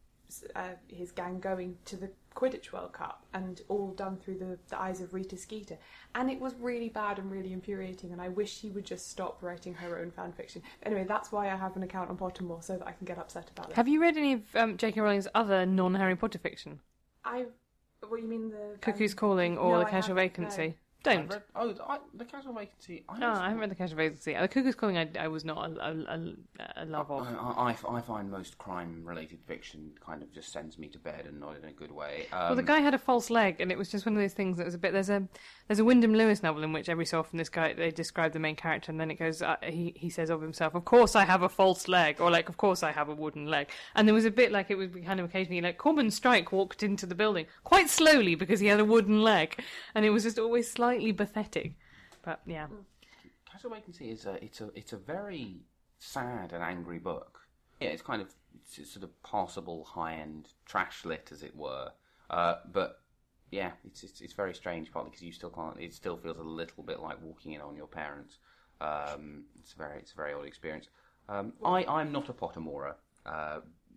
uh, his gang going to the Quidditch World Cup, and all done through the, the eyes of Rita Skeeter. And it was really bad and really infuriating, and I wish she would just stop writing her own fan fiction. Anyway, that's why I have an account on Pottermore, so that I can get upset about it. Have you read any of um, J K Rowling's other non-Harry Potter fiction? I... What, you mean the... Cuckoo's um, Calling or no, The I Casual haven't, Vacancy? no. Don't. Read, oh, I, the Casual Vacancy. I No, I haven't read The Casual Vacancy. The Cuckoo's Calling I, I was not a, a, a love of. I, I, I find most crime-related fiction kind of just sends me to bed, and not in a good way. Um, Well, the guy had a false leg, and it was just one of those things that was a bit... There's a there's a Wyndham Lewis novel in which every so often this guy, they describe the main character, and then it goes, uh, he, he says of himself, of course I have a false leg, or like, of course I have a wooden leg. And there was a bit like, it would be kind of occasionally like, Cormoran Strike walked into the building, quite slowly because he had a wooden leg. And it was just always slightly pathetic. But, yeah. Casual Vacancy is a, it's a, it's a very sad and angry book. Yeah, it's kind of it's, it's sort of passable high-end trash lit, as it were. Uh, but yeah, it's, it's it's very strange, partly because you still can't. It still feels a little bit like walking in on your parents. Um, it's very it's a very odd experience. Um, I I'm not a Pottermorer. Uh,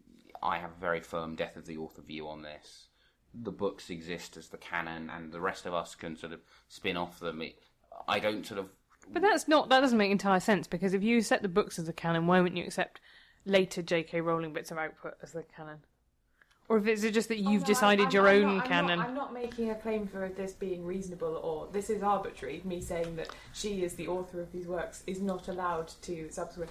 I have a very firm death of the author view on this. The books exist as the canon, and the rest of us can sort of spin off them. It, I don't sort of. But that's not that doesn't make entire sense, because if you accept the books as the canon, why wouldn't you accept later J K Rowling bits of output as the canon? Or if it's just that you've Oh, no, decided I'm, your I'm own not, I'm canon? Not, I'm not making a claim for this being reasonable, or this is arbitrary. Me saying that she is the author of these works is not allowed to subsequent.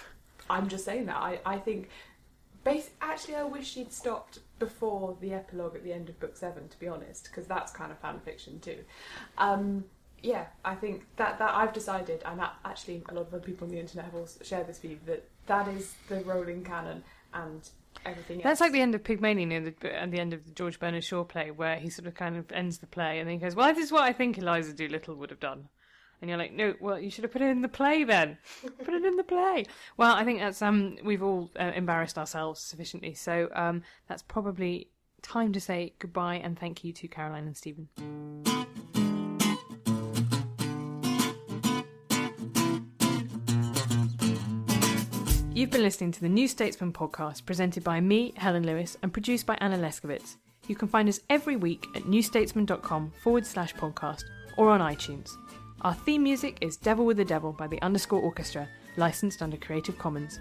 I'm just saying that. I, I think. Bas- actually, I wish she'd stopped before the epilogue at the end of book seven, to be honest, because that's kind of fan fiction too. Um, yeah, I think that, that I've decided, and that actually a lot of other people on the internet have also shared this view, that that is the Rowling canon, and everything else. That's like the end of Pygmalion and the, and the end of the George Bernard Shaw play, where he sort of kind of ends the play and then he goes, well, this is what I think Eliza Doolittle would have done. And you're like, no, well, you should have put it in the play then. Put it in the play. Well, I think that's um, we've all uh, embarrassed ourselves sufficiently, so um, that's probably time to say goodbye and thank you to Caroline and Stephen. You've been listening to the New Statesman podcast, presented by me, Helen Lewis, and produced by Anna Leskowitz. You can find us every week at newstatesman.com forward slash podcast or on iTunes. Our theme music is Devil with the Devil by the Underscore Orchestra, licensed under Creative Commons.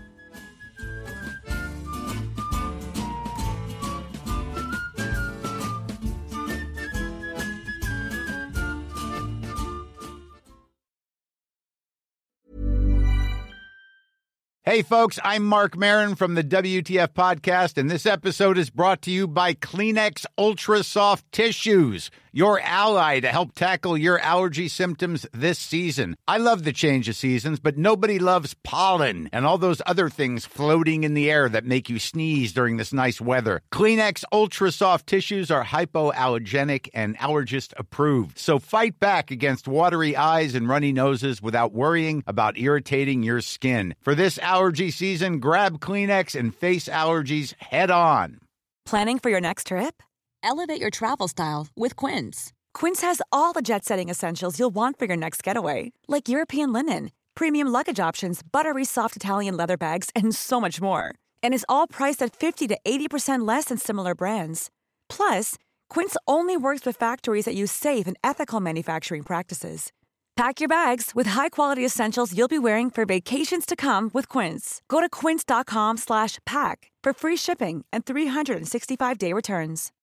Hey, folks, I'm Mark Maron from the W T F Podcast, and this episode is brought to you by Kleenex Ultra Soft Tissues, your ally to help tackle your allergy symptoms this season. I love the change of seasons, but nobody loves pollen and all those other things floating in the air that make you sneeze during this nice weather. Kleenex Ultra Soft Tissues are hypoallergenic and allergist approved, so fight back against watery eyes and runny noses without worrying about irritating your skin. For this allergy season, grab Kleenex and face allergies head on. Planning for your next trip? Elevate your travel style with Quince. Quince has all the jet-setting essentials you'll want for your next getaway, like European linen, premium luggage options, buttery soft Italian leather bags, and so much more. And is all priced at fifty to eighty percent less than similar brands. Plus, Quince only works with factories that use safe and ethical manufacturing practices. Pack your bags with high-quality essentials you'll be wearing for vacations to come with Quince. Go to quince.com slash pack for free shipping and three sixty-five day returns.